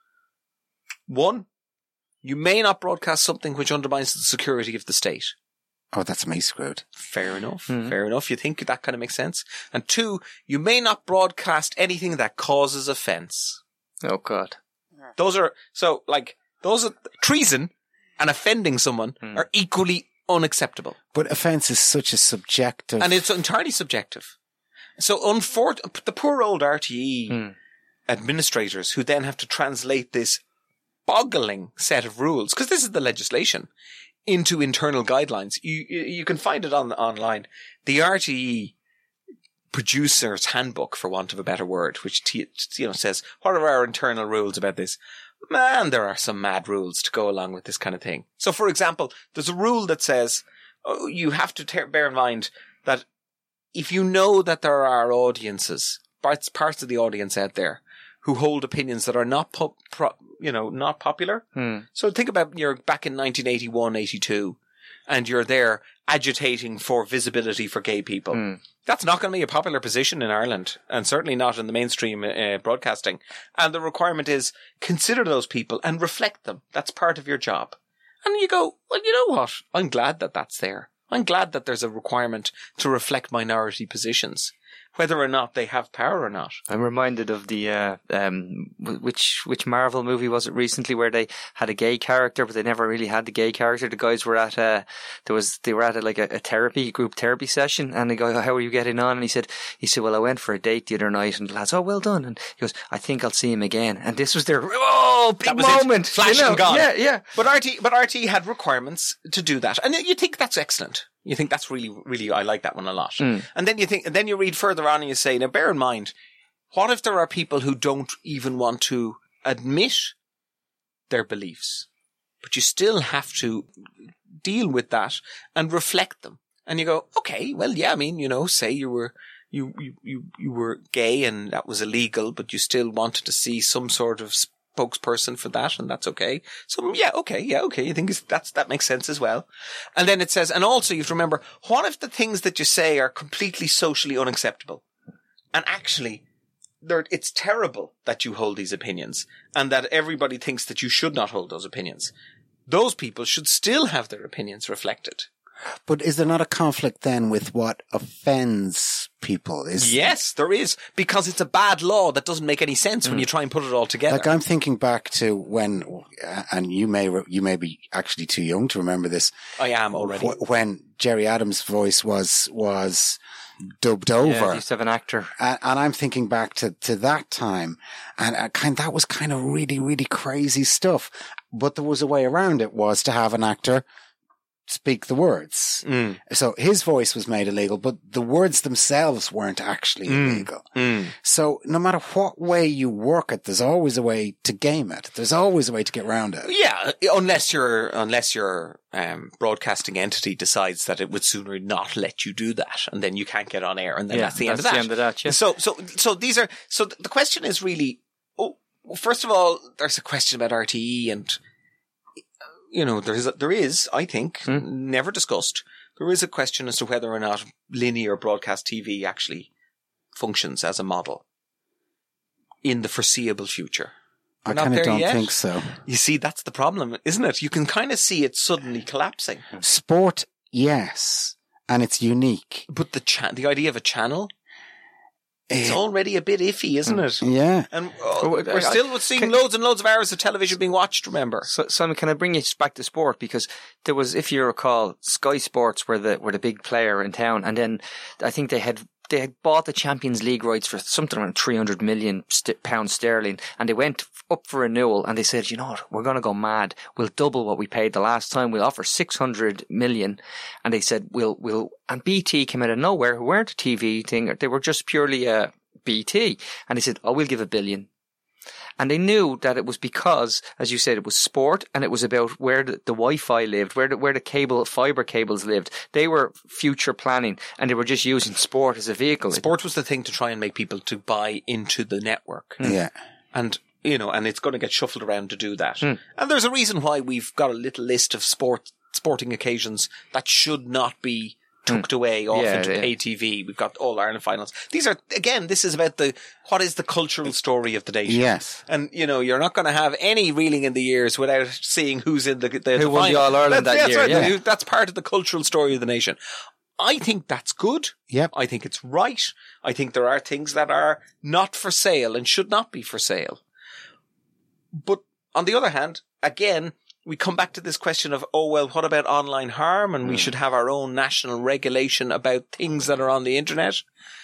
One, you may not broadcast something which undermines the security of the state. Oh, that's me screwed. Fair enough. Mhm. Fair enough. You think that kind of makes sense. And two, you may not broadcast anything that causes offence. Oh God. Those are, so like, those are, treason and offending someone mm. are equally unacceptable. But offence is such a subjective... And it's entirely subjective. So unfor- the poor old R T E mm. administrators who then have to translate this boggling set of rules, because this is the legislation, into internal guidelines. You you can find it on online. The R T E producer's handbook, for want of a better word, which t- you know says, what are our internal rules about this? Man, there are some mad rules to go along with this kind of thing. So, for example, there's a rule that says oh, you have to ter- bear in mind that if you know that there are audiences, parts parts of the audience out there who hold opinions that are not po- pro- you know not popular. Hmm. So think about you're back in nineteen eighty-one, eighty-two, and you're there agitating for visibility for gay people. Hmm. That's not going to be a popular position in Ireland, and certainly not in the mainstream uh, broadcasting. And the requirement is consider those people and reflect them. That's part of your job. And you go, well, you know what? I'm glad that that's there. I'm glad that there's a requirement to reflect minority positions, whether or not they have power or not. I'm reminded of the uh, um, which which Marvel movie was it recently where they had a gay character, but they never really had the gay character. The guys were at a there was they were at a, like a, a therapy group therapy session, and they go, "How are you getting on?" And he said, "He said, well, I went for a date the other night," and the lads, "Oh, well done." And he goes, "I think I'll see him again." And this was their oh big that was moment, it. Flash you know? and gone. Yeah, yeah. But R T, but R T had requirements to do that, and you think that's excellent. You think that's really, really, I like that one a lot. Mm. And then you think, and then you read further on and you say, now bear in mind, what if there are people who don't even want to admit their beliefs, but you still have to deal with that and reflect them. And you go, okay, well, yeah, I mean, you know, say you were, you, you, you, you were gay and that was illegal, but you still wanted to see some sort of spokesperson for that, and that's okay. So yeah, okay, yeah, okay. You think that's that makes sense as well. And then it says, and also you have to remember, what if the things that you say are completely socially unacceptable, and actually, they're, it's terrible that you hold these opinions, and that everybody thinks that you should not hold those opinions. Those people should still have their opinions reflected. But is there not a conflict then with what offends people? Is yes, there is, because it's a bad law that doesn't make any sense mm. when you try and put it all together. Like I'm thinking back to when, uh, and you may you may be actually too young to remember this. I am already. Wh- when Jerry Adams' voice was was dubbed over. Yeah, he used to have an actor. And, and I'm thinking back to, to that time, and uh, kind that was kind of really really crazy stuff. But there was a way around it, was to have an actor speak the words. Mm. So his voice was made illegal, but the words themselves weren't actually mm. illegal. Mm. So no matter what way you work it, there's always a way to game it. There's always a way to get around it. Yeah, unless your unless your um, broadcasting entity decides that it would sooner not let you do that, and then you can't get on air, and then yeah, that's the that's end of that. The end of that yeah. So, so, so these are. So the question is really. Oh, well, first of all, there's a question about R T E and. You know, there is, there is, I think, hmm. never discussed, there is a question as to whether or not linear broadcast T V actually functions as a model in the foreseeable future. We're I kind of don't yet. think so. You see, that's the problem, isn't it? You can kind of see it suddenly collapsing. Sport, yes, and it's unique. But the cha- the idea of a channel, it's already a bit iffy, isn't it? Yeah. And uh, we're still seeing can, loads and loads of hours of television being watched, remember. So, Simon, can I bring you back to sport? Because there was, if you recall, Sky Sports were the, were the big player in town. And then I think they had, they had bought the Champions League rights for something around three hundred million st- pounds sterling. And they went up for renewal and they said, you know what, we're going to go mad. We'll double what we paid the last time. We'll offer six hundred million. And they said, we'll, we'll, and B T came out of nowhere, who weren't a T V thing. They were just purely a B T. And they said, oh, we'll give a billion. And they knew that it was because, as you said, it was sport, and it was about where the, the Wi-Fi lived, where the, where the cable, fibre cables lived. They were future planning, and they were just using sport as a vehicle. Sport was the thing to try and make people to buy into the network. Yeah. And, you know, and it's going to get shuffled around to do that. Mm. And there's a reason why we've got a little list of sport, sporting occasions that should not be tucked mm. away off yeah, into yeah. pay T V. We've got all Ireland finals. These are, again, this is about the, what is the cultural story of the nation? Yes. And, you know, you're not going to have any reeling in the ears without seeing who's in the, the, Who the won the All-Ireland that's, that that's year. Right. Yeah. That's part of the cultural story of the nation. I think that's good. Yep. I think it's right. I think there are things that are not for sale and should not be for sale. But on the other hand, again, we come back to this question of, oh, well, what about online harm? And mm. we should have our own national regulation about things that are on the internet.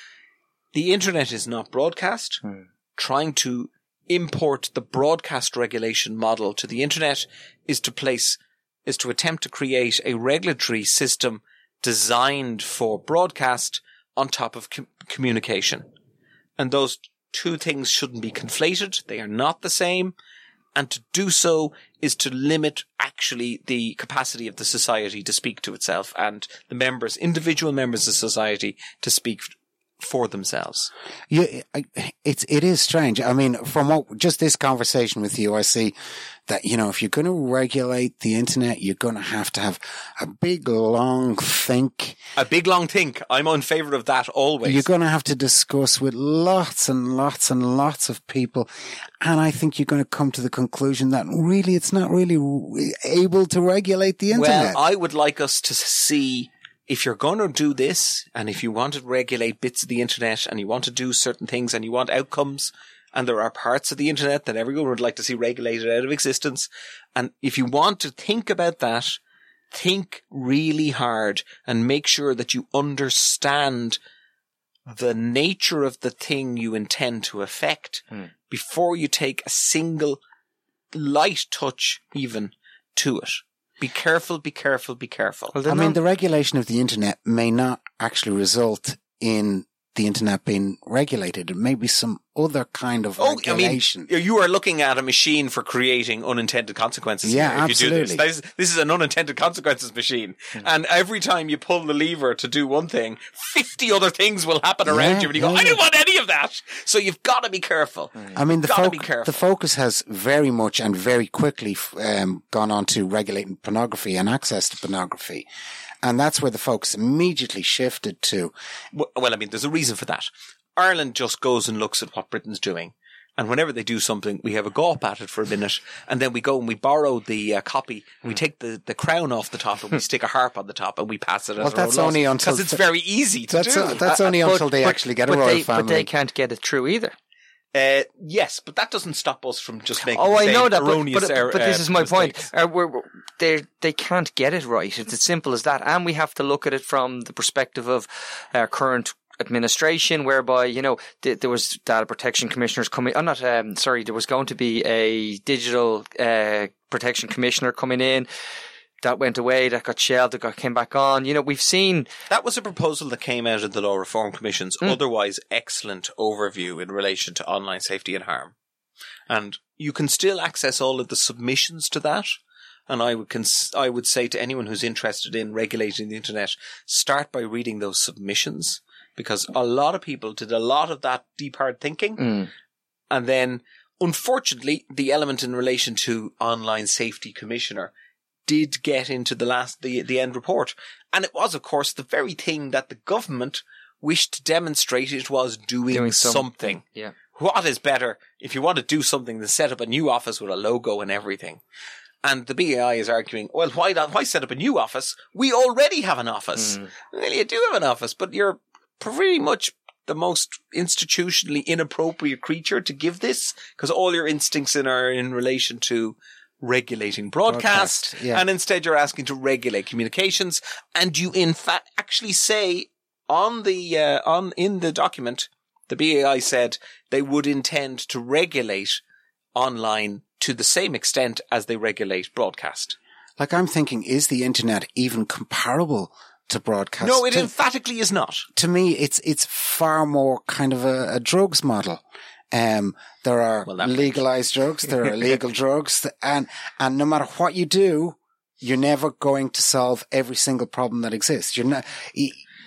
The internet is not broadcast. Mm. Trying to import the broadcast regulation model to the internet is to place, is to attempt to create a regulatory system designed for broadcast on top of com- communication. And those two things shouldn't be conflated. They are not the same. And to do so is to limit actually the capacity of the society to speak to itself and the members, individual members of society to speak for themselves. Yeah, it's, it is strange. I mean, from what, just this conversation with you, I see that, you know, if you're going to regulate the internet, you're going to have to have a big, long think. A big, long think. I'm in favor of that always. You're going to have to discuss with lots and lots and lots of people. And I think you're going to come to the conclusion that really it's not really able to regulate the internet. Well, I would like us to see, if you're going to do this, and if you want to regulate bits of the internet, and you want to do certain things, and you want outcomes, and there are parts of the internet that everyone would like to see regulated out of existence, and if you want to think about that, think really hard and make sure that you understand the nature of the thing you intend to affect hmm. before you take a single light touch even to it. Be careful, be careful, be careful. Well, I mean, the regulation of the internet may not actually result in the internet being regulated. It may be some other kind of oh, regulation. I mean, you are looking at a machine for creating unintended consequences. Yeah, here if absolutely. You do this. This, this is an unintended consequences machine. Mm. And every time you pull the lever to do one thing, fifty other things will happen around yeah, you. And you go, yeah, I don't yeah. want any of that. So you've got to be careful. Mm. I mean, the, fo- be careful. the focus has very much and very quickly um, gone on to regulating pornography and access to pornography. And that's where the focus immediately shifted to. Well, I mean, there's a reason for that. Ireland just goes and looks at what Britain's doing. And whenever they do something, we have a go up at it for a minute. And then we go and we borrow the uh, copy. And we take the, the crown off the top and we stick a harp on the top and we pass it as well, a that's royal only law. until Because it's very easy to that's do. A, that's only uh, until but, they but, actually get but a royal they, family. But they can't get it through either. Uh, yes, but that doesn't stop us from just making oh, the I same know that, erroneous but, but, but uh, this is my mistakes. point. Uh, we're, we're, they they can't get it right. It's as simple as that. And we have to look at it from the perspective of our current administration, whereby, you know, th- there was data protection commissioners coming. I'm not um, sorry. There was going to be a digital uh, protection commissioner coming in. That went away. That got shelved. That got came back on. You know, we've seen that was a proposal that came out of the Law Reform Commission's mm. otherwise excellent overview in relation to online safety and harm, and you can still access all of the submissions to that. And I would cons- I would say to anyone who's interested in regulating the internet, start by reading those submissions, because a lot of people did a lot of that deep hard thinking, mm. and then unfortunately the element in relation to online safety commissioner did get into the last, the, the end report. And it was, of course, the very thing that the government wished to demonstrate it was doing, doing something. something. Yeah. What is better if you want to do something than set up a new office with a logo and everything? And the B A I is arguing, well, why not, why set up a new office? We already have an office. Mm. Well, you do have an office, but you're pretty much the most institutionally inappropriate creature to give this, because all your instincts in are in relation to regulating broadcast, broadcast yeah. and instead you're asking to regulate communications, and you in fact actually say on the uh, on in the document, the B A I said they would intend to regulate online to the same extent as they regulate broadcast. Like, I'm thinking, is the internet even comparable to broadcast? No, it to, emphatically is not. To me, it's it's far more kind of a, a drugs model. Um, there are well, legalized drugs, there are illegal drugs, and, and no matter what you do, you're never going to solve every single problem that exists. You're not, you,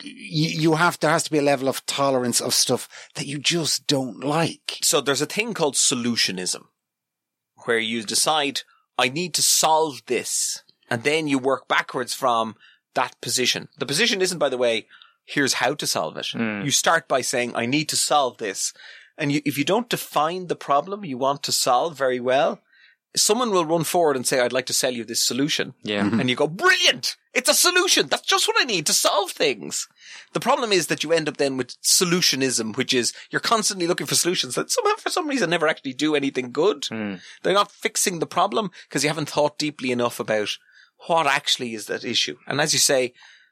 you have, there has to be a level of tolerance of stuff that you just don't like. So there's a thing called solutionism, where you decide, I need to solve this, and then you work backwards from that position. The position isn't, by the way, here's how to solve it. Mm. You start by saying, I need to solve this. And you, if you don't define the problem you want to solve very well, someone will run forward and say, I'd like to sell you this solution. Yeah. Mm-hmm. And you go, brilliant! It's a solution! That's just what I need to solve things. The problem is that you end up then with solutionism, which is you're constantly looking for solutions that somehow, for some reason, never actually do anything good. Mm. They're not fixing the problem because you haven't thought deeply enough about what actually is that issue. And as you say,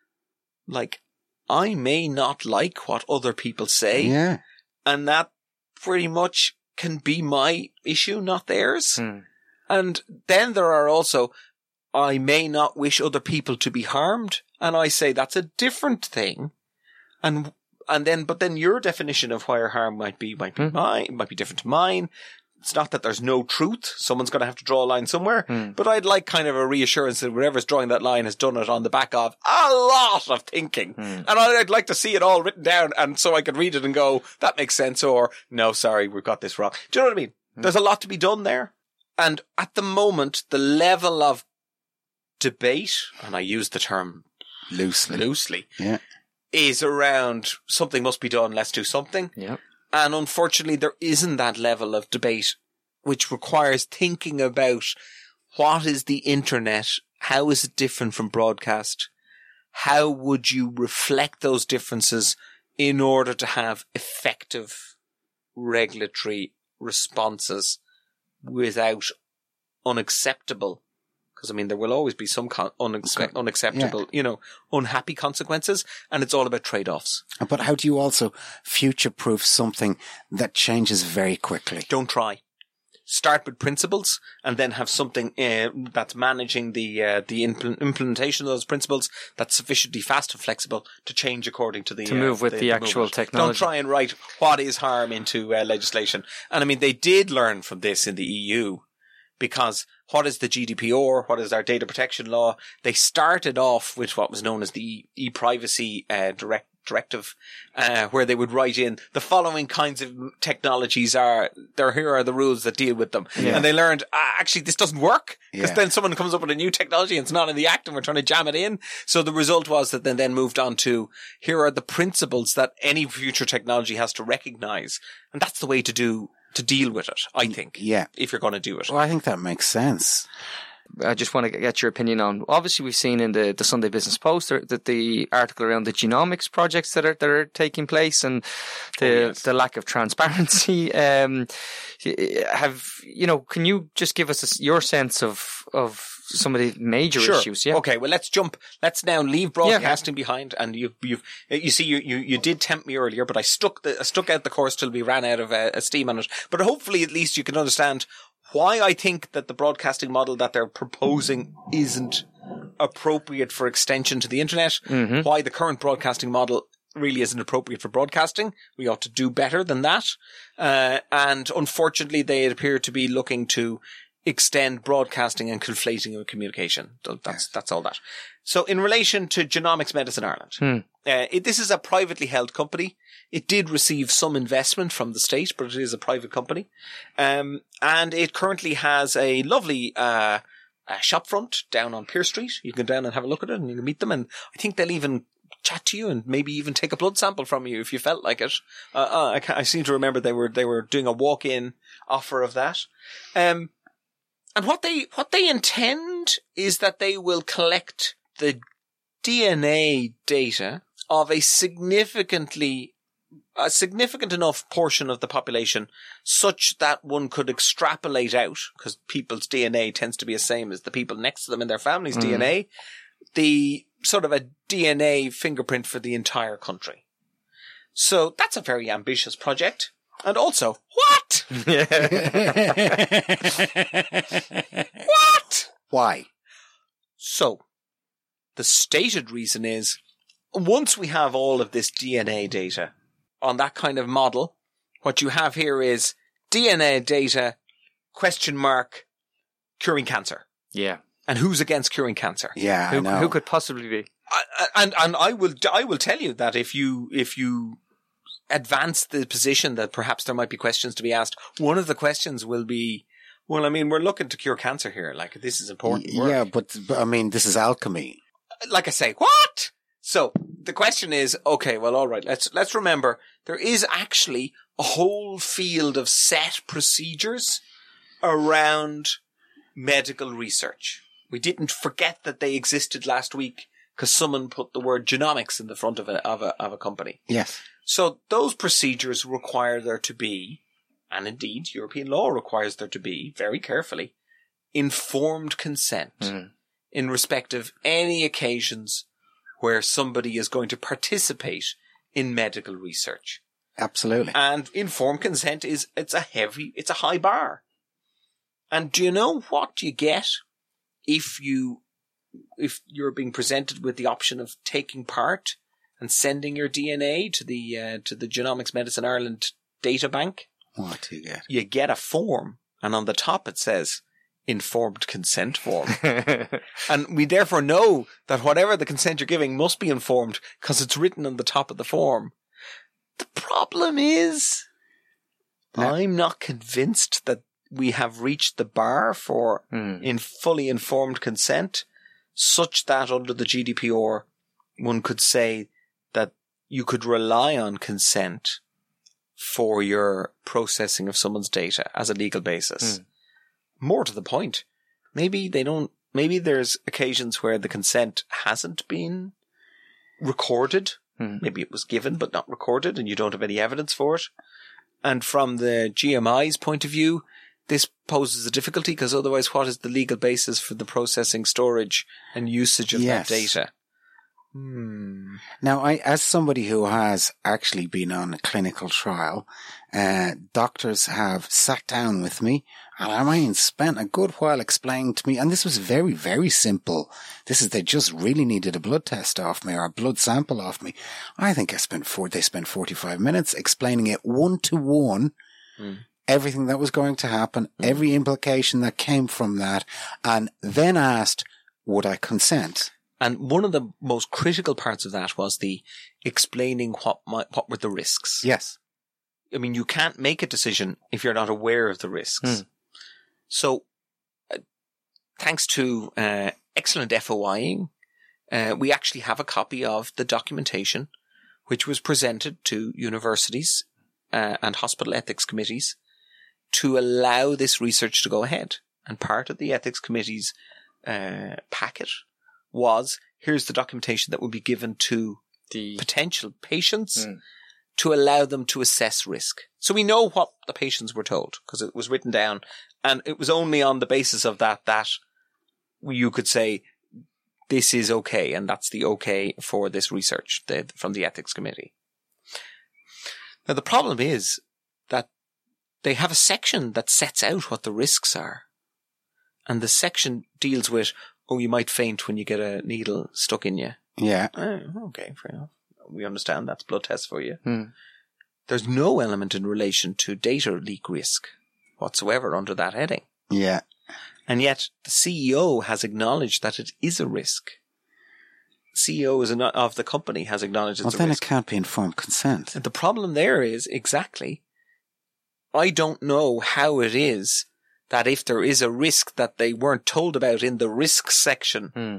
like, I may not like what other people say. Yeah. And that pretty much can be my issue, not theirs. Mm. And then there are also, I may not wish other people to be harmed. And I say that's a different thing. And, and then, but then your definition of where harm might be, might be Mm. mine, might be different to mine. It's not that there's no truth. Someone's going to have to draw a line somewhere. Mm. But I'd like kind of a reassurance that whoever's drawing that line has done it on the back of a lot of thinking. Mm. And I'd like to see it all written down and so I could read it and go, that makes sense. Or, no, sorry, we've got this wrong. Do you know what I mean? Mm. There's a lot to be done there. And at the moment, the level of debate, and I use the term Loosely. loosely, Yeah. is around something must be done, let's do something. Yeah. And unfortunately, there isn't that level of debate, which requires thinking about what is the internet? How is it different from broadcast? How would you reflect those differences in order to have effective regulatory responses without unacceptable? Because, I mean, there will always be some con- unaccept- unacceptable, you know, unhappy consequences, and it's all about trade-offs. But how do you also future-proof something that changes very quickly? Don't try. Start with principles and then have something uh, that's managing the uh, the impl- implementation of those principles that's sufficiently fast and flexible to change according to the To move uh, with the actual movement. technology. Don't try and write what is harm into uh, legislation. And I mean, they did learn from this in the E U, because what is the G D P R? What is our data protection law? They started off with what was known as the e-privacy uh, direct. directive, uh, where they would write in the following kinds of technologies are there. Here are the rules that deal with them. Yeah. And they learned, ah, actually, this doesn't work because Yeah. then someone comes up with a new technology and it's not in the act and we're trying to jam it in. So the result was that they then moved on to here are the principles that any future technology has to recognize. And that's the way to do, to deal with it, I think. Yeah. If you're going to do it. Well, I think that makes sense. I just want to get your opinion on. Obviously, we've seen in the, the Sunday Business Post that the article around the genomics projects that are that are taking place and the Oh, yes. the lack of transparency. Um, have you know? Can you just give us a, your sense of of some of the major Sure. issues? Yeah. Okay. Well, let's jump. Let's now leave broadcasting behind. And you, you've, you see, you, you, you did tempt me earlier, but I stuck the, I stuck out the course till we ran out of uh, steam on it. But hopefully, at least you can understand why I think that the broadcasting model that they're proposing isn't appropriate for extension to the internet. Mm-hmm. Why the current broadcasting model really isn't appropriate for broadcasting. We ought to do better than that. Uh, and unfortunately, they appear to be looking to extend broadcasting and conflating of communication. So that's, that's all that. So in relation to Genomics Medicine Ireland, Hmm. uh, it, this is a privately held company. It did receive some investment from the state, but it is a private company. Um, and it currently has a lovely, uh, uh, shop front down on Pearse Street. You can go down and have a look at it and you can meet them. And I think they'll even chat to you and maybe even take a blood sample from you if you felt like it. Uh, uh, I, ca- I seem to remember they were, they were doing a walk-in offer of that. Um, And what they, what they intend is that they will collect the D N A data of a significantly, a significant enough portion of the population such that one could extrapolate out, because people's D N A tends to be the same as the people next to them in their family's D N A, the sort of a D N A fingerprint for the entire country. So that's a very ambitious project. And also, what? What? Why? So, the stated reason is, once we have all of this D N A data on that kind of model, what you have here is D N A data, question mark, curing cancer. Yeah. And who's against curing cancer? Yeah, I Who, know. who could possibly be? I- And, and I will, I will tell you that if you, if you advance the position that perhaps there might be questions to be asked, one of the questions will be, well, I mean, we're looking to cure cancer here. Like, this is important work. Yeah, but, but I mean, this is alchemy. Like I say, what? So the question is, okay, well, all right. Let's, let's remember there is actually a whole field of set procedures around medical research. We didn't forget that they existed last week because someone put the word genomics in the front of a, of a, of a company. Yes. So those procedures require there to be, and indeed European law requires there to be, very carefully, informed consent mm. in respect of any occasions where somebody is going to participate in medical research. Absolutely. And informed consent is, it's a heavy, it's a high bar. And do you know what you get if you, if you're being presented with the option of taking part and sending your D N A to the, uh, to the Genomics Medicine Ireland data bank? What do you get? You get a form, and on the top it says, informed consent form. And we therefore know that whatever the consent you're giving must be informed because it's written on the top of the form. The problem is, yeah. I'm not convinced that we have reached the bar for mm. in fully informed consent, such that under the G D P R, one could say that you could rely on consent for your processing of someone's data as a legal basis. Mm. More to the point, maybe they don't, maybe there's occasions where the consent hasn't been recorded. Hmm. Maybe it was given but not recorded and you don't have any evidence for it. And from the G M I's point of view, this poses a difficulty because otherwise what is the legal basis for the processing, storage and usage of yes. that data? Hmm. Now, I, as somebody who has actually been on a clinical trial, uh, doctors have sat down with me and I mean spent a good while explaining to me, and this was very, very simple. This is, they just really needed a blood test off me or a blood sample off me. I think I spent four, they spent forty-five minutes explaining it one to one, mm. everything that was going to happen, mm. every implication that came from that, and then asked, would I consent? And one of the most critical parts of that was the explaining what might, what were the risks. Yes. I mean, you can't make a decision if you're not aware of the risks. Mm. So, uh, thanks to uh, excellent FOIing, uh, we actually have a copy of the documentation which was presented to universities uh, and hospital ethics committees to allow this research to go ahead. And part of the ethics committee's uh, packet was, here's the documentation that will be given to the potential patients mm. to allow them to assess risk. So we know what the patients were told because it was written down, and it was only on the basis of that that you could say this is okay, and that's the okay for this research the, from the ethics committee. Now the problem is that they have a section that sets out what the risks are, and the section deals with, oh, you might faint when you get a needle stuck in you. Yeah. Oh, okay, fair enough. We understand that's blood tests for you. Hmm. There's no element in relation to data leak risk whatsoever under that heading. Yeah. And yet the C E O has acknowledged that it is a risk. The C E O is an, of the company has acknowledged it's well, a then risk. It can't be informed consent. And the problem there is, exactly, I don't know how it is that if there is a risk that they weren't told about in the risk section, hmm.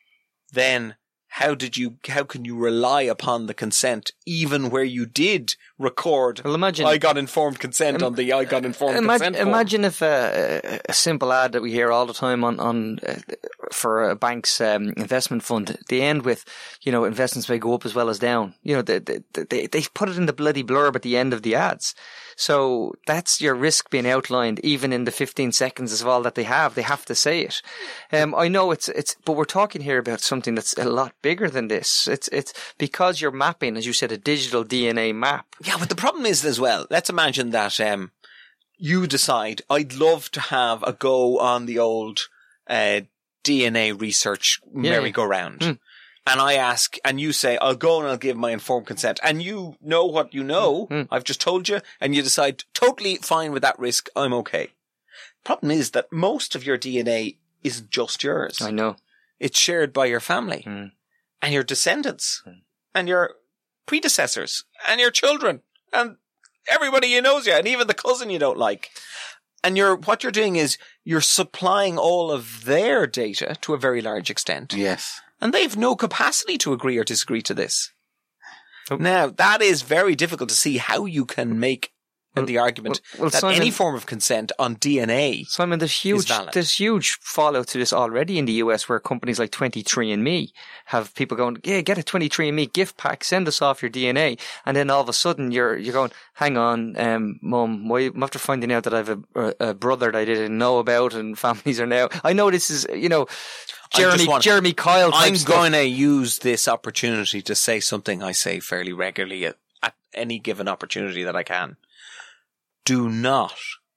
then how did you, how can you rely upon the consent even where you did record, well, imagine, I got informed consent um, on the I got informed imagine, consent form. Imagine if uh, a simple ad that we hear all the time on, on uh, for a bank's um, investment fund, they end with, you know, investments may go up as well as down. You know, they, they, they, they put it in the bloody blurb at the end of the ads. So that's your risk being outlined, even in the fifteen seconds of all that they have. They have to say it. Um, I know it's, it's, but we're talking here about something that's a lot bigger than this. It's, it's because you're mapping, as you said, a digital D N A map. Yeah, but the problem is as well, let's imagine that, um, you decide, I'd love to have a go on the old, uh, D N A research Yeah. merry-go-round. Mm. And I ask, and you say, I'll go and I'll give my informed consent. And you know what you know. Mm. I've just told you. And you decide, totally fine with that risk. I'm okay. Problem is that most of your D N A isn't just yours. I know. It's shared by your family Mm. and your descendants Mm. and your predecessors and your children and everybody you knows you and even the cousin you don't like. And you're, what you're doing is you're supplying all of their data to a very large extent. Yes. And they've no capacity to agree or disagree to this. Oh. Now, that is very difficult to see how you can make and the argument well, well, that Simon, any form of consent on D N A Simon, there's huge, is valid. There's huge fallout to this already in the U S where companies like twenty-three and me have people going, yeah, get a twenty-three and me gift pack, send us off your D N A. And then all of a sudden you're, you're going, hang on, um, mum, why, I'm after finding out that I have a, a, a brother that I didn't know about and families are now, I know this is, you know, Jeremy, want, Jeremy Kyle type I'm stuff. going to use this opportunity to say something I say fairly regularly at, at any given opportunity that I can. Do not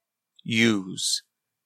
use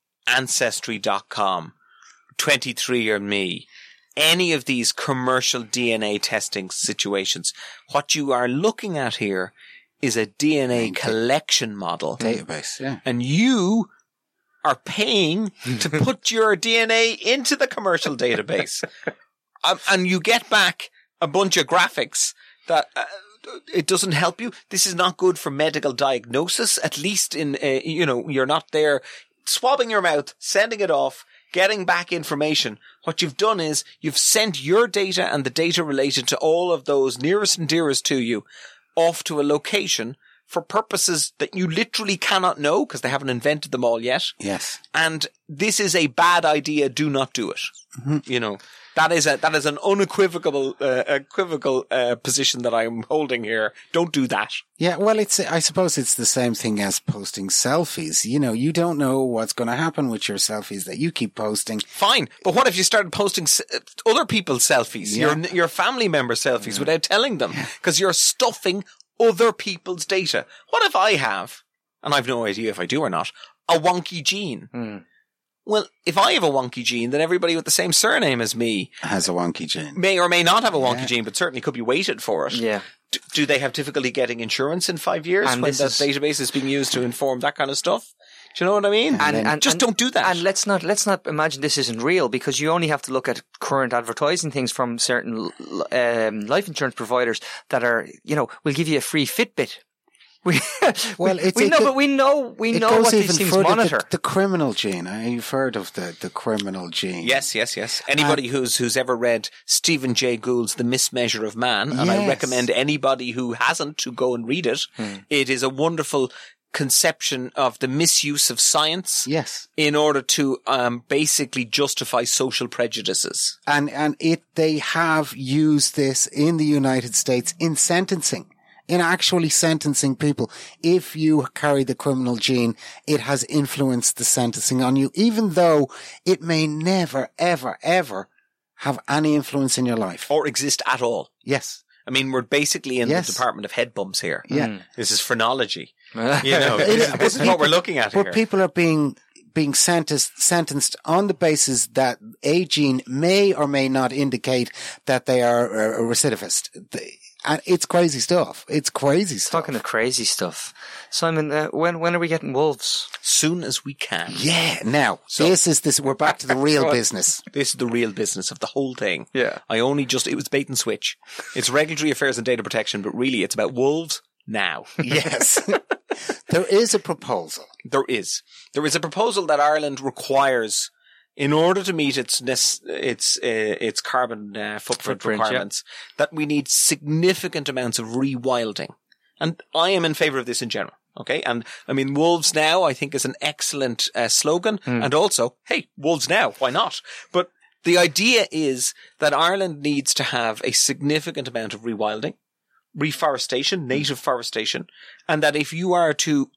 Ancestry dot com, twenty-three and me, any of these commercial D N A testing situations. What you are looking at here is a D N A collection model. Database, yeah. And you are paying to put your D N A into the commercial database. um, and you get back a bunch of graphics that uh, it doesn't help you. This is not good for medical diagnosis, at least in, uh, you know, you're not there swabbing your mouth, sending it off, getting back information. What you've done is you've sent your data and the data related to all of those nearest and dearest to you off to a location for purposes that you literally cannot know because they haven't invented them all yet. Yes. And this is a bad idea. Do not do it. Mm-hmm. You know, that is a, that is an unequivocal, uh, equivocal, uh, position that I'm holding here. Don't do that. Yeah. Well, it's, I suppose it's the same thing as posting selfies. You know, you don't know what's going to happen with your selfies that you keep posting. Fine. But what if you started posting s- other people's selfies, Yeah. your, your family member selfies yeah. without telling them? Because you're stuffing other people's data. What if I have, and I've no idea if I do or not, a wonky gene? Mm. Well, if I have a wonky gene, then everybody with the same surname as me has a wonky gene. May or may not have a wonky yeah. gene, but certainly could be weighted for it. Yeah. Do, do they have difficulty getting insurance in five years and when that is... database is being used to inform that kind of stuff? Do you know what I mean? And, and, and just and, don't do that. And let's not let's not imagine this isn't real, because you only have to look at current advertising things from certain um, life insurance providers that are, you know, will give you a free Fitbit. We, well, it's, we it, know, but we know, we know what these things monitor. The, the criminal gene. You've heard of the, the criminal gene. Yes, yes, yes. Anybody uh, who's who's ever read Stephen Jay Gould's The Mismeasure of Man, and yes. I recommend anybody who hasn't to go and read it. Hmm. It is a wonderful conception of the misuse of science. Yes. In order to um, basically justify social prejudices. And and it they have used this in the United States in sentencing. In actually sentencing people. If you carry the criminal gene, it has influenced the sentencing on you, even though it may never, ever, ever have any influence in your life. Or exist at all. Yes. I mean, we're basically in yes. the department of head bumps here. Yeah. Mm. This is phrenology. you know, this, this is people, what we're looking at but here. But people are being being sentenced, sentenced on the basis that a gene may or may not indicate that they are a recidivist. They, And it's crazy stuff. It's crazy stuff. Talking of crazy stuff. Simon, uh, when when are we getting wolves? Soon as we can. Yeah. Now, so, this is this, we're back to the real business. This is the real business of the whole thing. Yeah. I only just, it was bait and switch. It's regulatory affairs and data protection, but really it's about wolves now. Yes. There is a proposal. There is. There is a proposal that Ireland requires in order to meet its its uh, its carbon uh, footprint, footprint requirements, yeah. that we need significant amounts of rewilding. And I am in favour of this in general. Okay. And I mean, wolves now, I think, is an excellent uh, slogan. Mm. And also, hey, wolves now, why not? But the idea is that Ireland needs to have a significant amount of rewilding, reforestation, native forestation, and that if you are to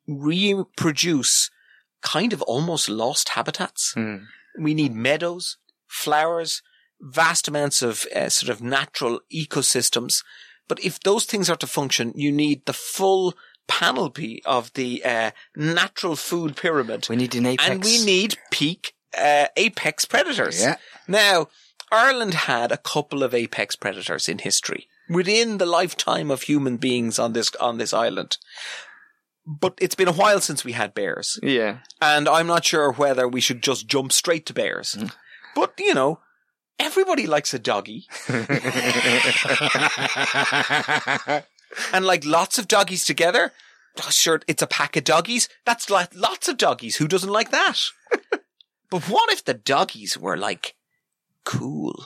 reproduce kind of almost lost habitats, mm. we need meadows, flowers, vast amounts of uh, sort of natural ecosystems. But if those things are to function, you need the full panoply of the uh, natural food pyramid. We need an apex. And we need peak uh, apex predators. Yeah. Now, Ireland had a couple of apex predators in history within the lifetime of human beings on this on this island. But it's been a while since we had bears. Yeah. And I'm not sure whether we should just jump straight to bears. Mm. But, you know, everybody likes a doggy. And like lots of doggies together. Oh, sure, it's a pack of doggies. That's like lots of doggies. Who doesn't like that? But what if the doggies were like cool.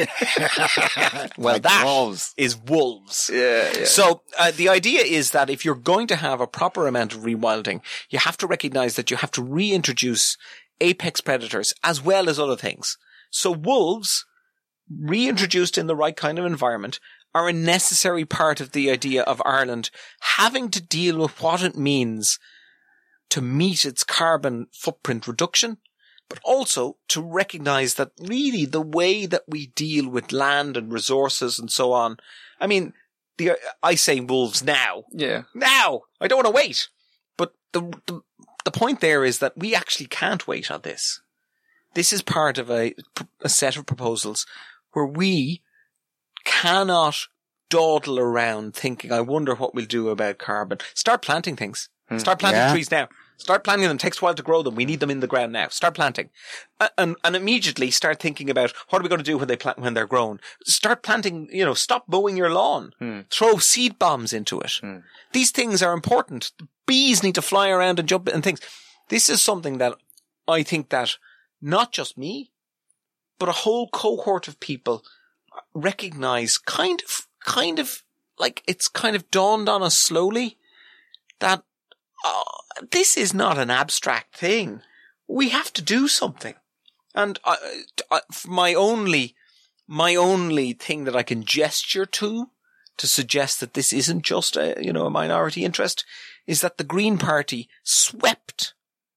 Well, Like that wolves. is wolves. Yeah, yeah. So uh, the idea is that if you're going to have a proper amount of rewilding, you have to recognize that you have to reintroduce apex predators as well as other things. So wolves, reintroduced in the right kind of environment, are a necessary part of the idea of Ireland having to deal with what it means to meet its carbon footprint reduction, but also to recognize that really the way that we deal with land and resources and so on, I mean, the, I say wolves now. Yeah. Now! I don't want to wait. But the, the, the point there is that we actually can't wait on this. This is part of a, a set of proposals where we cannot dawdle around thinking, I wonder what we'll do about carbon. Start planting things. Start planting Yeah. trees now. Start planting them. It takes a while to grow them. We need them in the ground now. Start planting. Uh, and, and immediately start thinking about what are we going to do when they plant, when they're grown. Start planting, you know, stop mowing your lawn. Hmm. Throw seed bombs into it. Hmm. These things are important. Bees need to fly around and jump and things. This is something that I think that not just me, but a whole cohort of people recognize kind of, kind of like it's kind of dawned on us slowly that uh, this is not an abstract thing. We have to do something. And I, I, my only, my only thing that I can gesture to, to suggest that this isn't just a, you know, a minority interest, is that the Green Party swept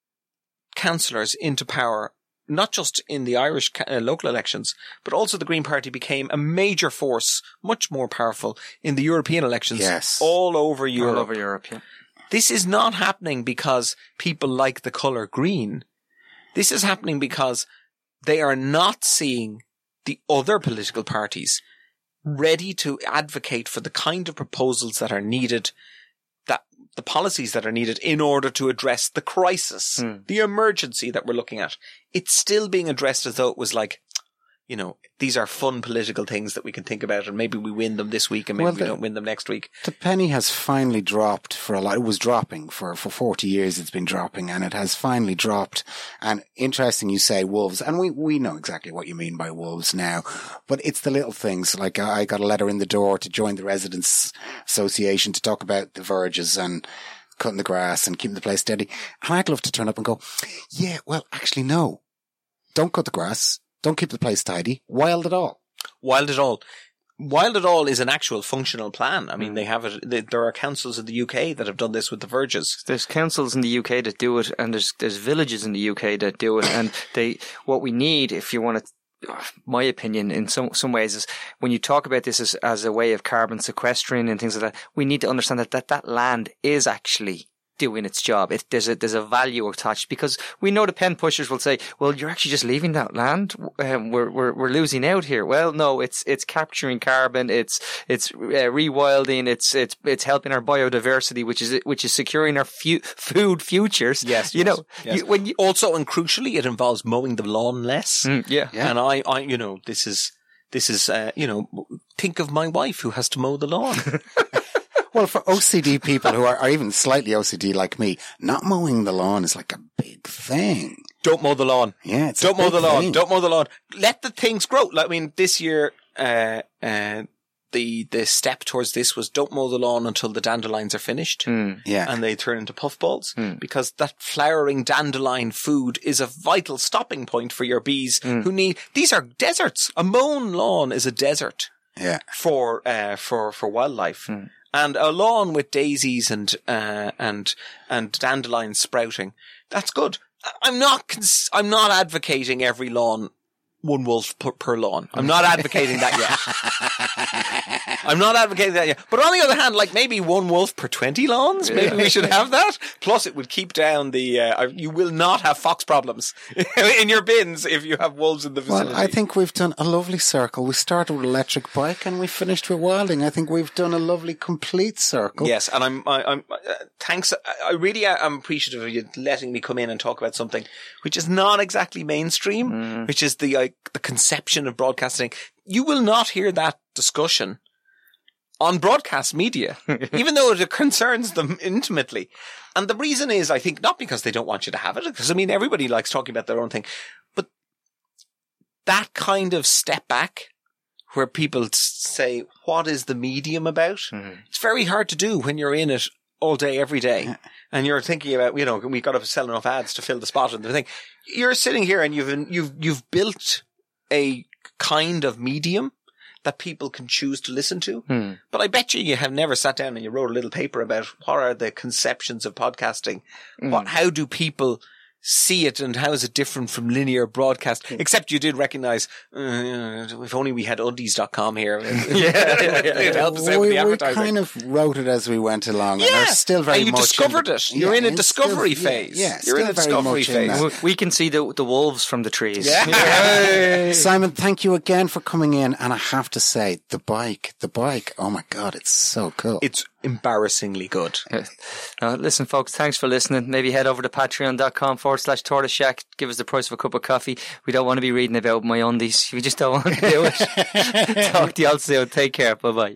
councillors into power, not just in the Irish uh, local elections, but also the Green Party became a major force, much more powerful in the European elections, Yes. all over Europe. All over Europe, yeah. This is not happening because people like the colour green. This is happening because they are not seeing the other political parties ready to advocate for the kind of proposals that are needed, that the policies that are needed in order to address the crisis, Hmm. the emergency that we're looking at. It's still being addressed as though it was like, you know, these are fun political things that we can think about, and maybe we win them this week and maybe Well, we the- don't win them next week. The penny has finally dropped for a lot. It was dropping for, for forty years. It's been dropping and it has finally dropped. And interesting you say wolves. And we, we know exactly what you mean by wolves now, but it's the little things. Like I got a letter in the door to join the Residents Association to talk about the verges and cutting the grass and keeping the place steady. And I'd love to turn up and go, yeah, well, actually, no, don't cut the grass. Don't keep the place tidy. Wild it all. Wild It All. Wild It All is an actual functional plan. I mean, they have it. They, there are councils in the U K that have done this with the verges. There's councils in the U K that do it, and there's there's villages in the U K that do it. And they, what we need, if you want to, my opinion, in some some ways, is when you talk about this as as a way of carbon sequestering and things like that, we need to understand that that, that land is actually doing its job. It, there's a there's a value attached, because we know the pen pushers will say, "Well, you're actually just leaving that land. Um, we're we're we're losing out here." Well, no, it's it's capturing carbon. It's it's uh, rewilding. It's it's it's helping our biodiversity, which is which is securing our fu- food futures. Yes, you yes, know, yes. You, when you Also, and crucially, it involves mowing the lawn less. Mm, yeah. Yeah. And I, I, you know, this is this is, uh, you know, think of my wife who has to mow the lawn. Well, for O C D people who are, are even slightly O C D like me, not mowing the lawn is like a big thing. Don't mow the lawn. Yeah, it's Don't a mow big the lawn. thing. Don't mow the lawn. Let the things grow. Like, I mean, this year, uh, uh, the the step towards this was don't mow the lawn until the dandelions are finished. Mm. Yeah. And they turn into puffballs, Hmm. because that flowering dandelion food is a vital stopping point for your bees Hmm. who need, these are deserts. A mown lawn is a desert Yeah. for, uh, for, for wildlife. Hmm. And a lawn with daisies and, uh, and, and dandelions sprouting, that's good. I'm not, cons- I'm not advocating every lawn one wolf per, per lawn. I'm not advocating that yet. I'm not advocating that yet. But on the other hand, like maybe one wolf per twenty lawns, maybe we should have that. Plus it would keep down the, uh, you will not have fox problems in your bins if you have wolves in the vicinity. Well, I think we've done a lovely circle. We started with electric bike and we finished with wilding. I think we've done a lovely complete circle. Yes, and I'm, I, I'm, uh, thanks. I really am appreciative of you letting me come in and talk about something which is not exactly mainstream, Mm. which is the, uh, the conception of broadcasting. You will not hear that discussion on broadcast media, even though it concerns them intimately. And the reason is, I think, not because they don't want you to have it, because I mean, everybody likes talking about their own thing, but that kind of step back where people say, what is the medium about? Mm-hmm. It's very hard to do when you're in it all day, every day. Yeah. And you're thinking about, you know, we've got to sell enough ads to fill the spot and the thing. You're sitting here and you've, you've, you've built a kind of medium that people can choose to listen to. Hmm. But I bet you you have never sat down and you wrote a little paper about what are the conceptions of podcasting? Hmm. What, how do people see it and how is it different from linear broadcast? Except you did recognize, uh, if only we had undies dot com here. yeah, yeah, yeah. It helped us out we, with the advertising. We kind of wrote it as we went along. Yeah. And we're still very and you much discovered in, it. You're yeah, in a discovery still, phase. Yeah, yeah You're in a discovery phase. We can see the the wolves from the trees. Yeah. Simon, thank you again for coming in. And I have to say, the bike, the bike, oh my God, it's so cool. It's embarrassingly good. Now, listen, folks, thanks for listening. Maybe head over to patreon.com forward slash Tortoise Shack. Give us the price of a cup of coffee. We don't want to be reading about my undies. We just don't want to do it. Talk to you all soon. Take care. Bye-bye.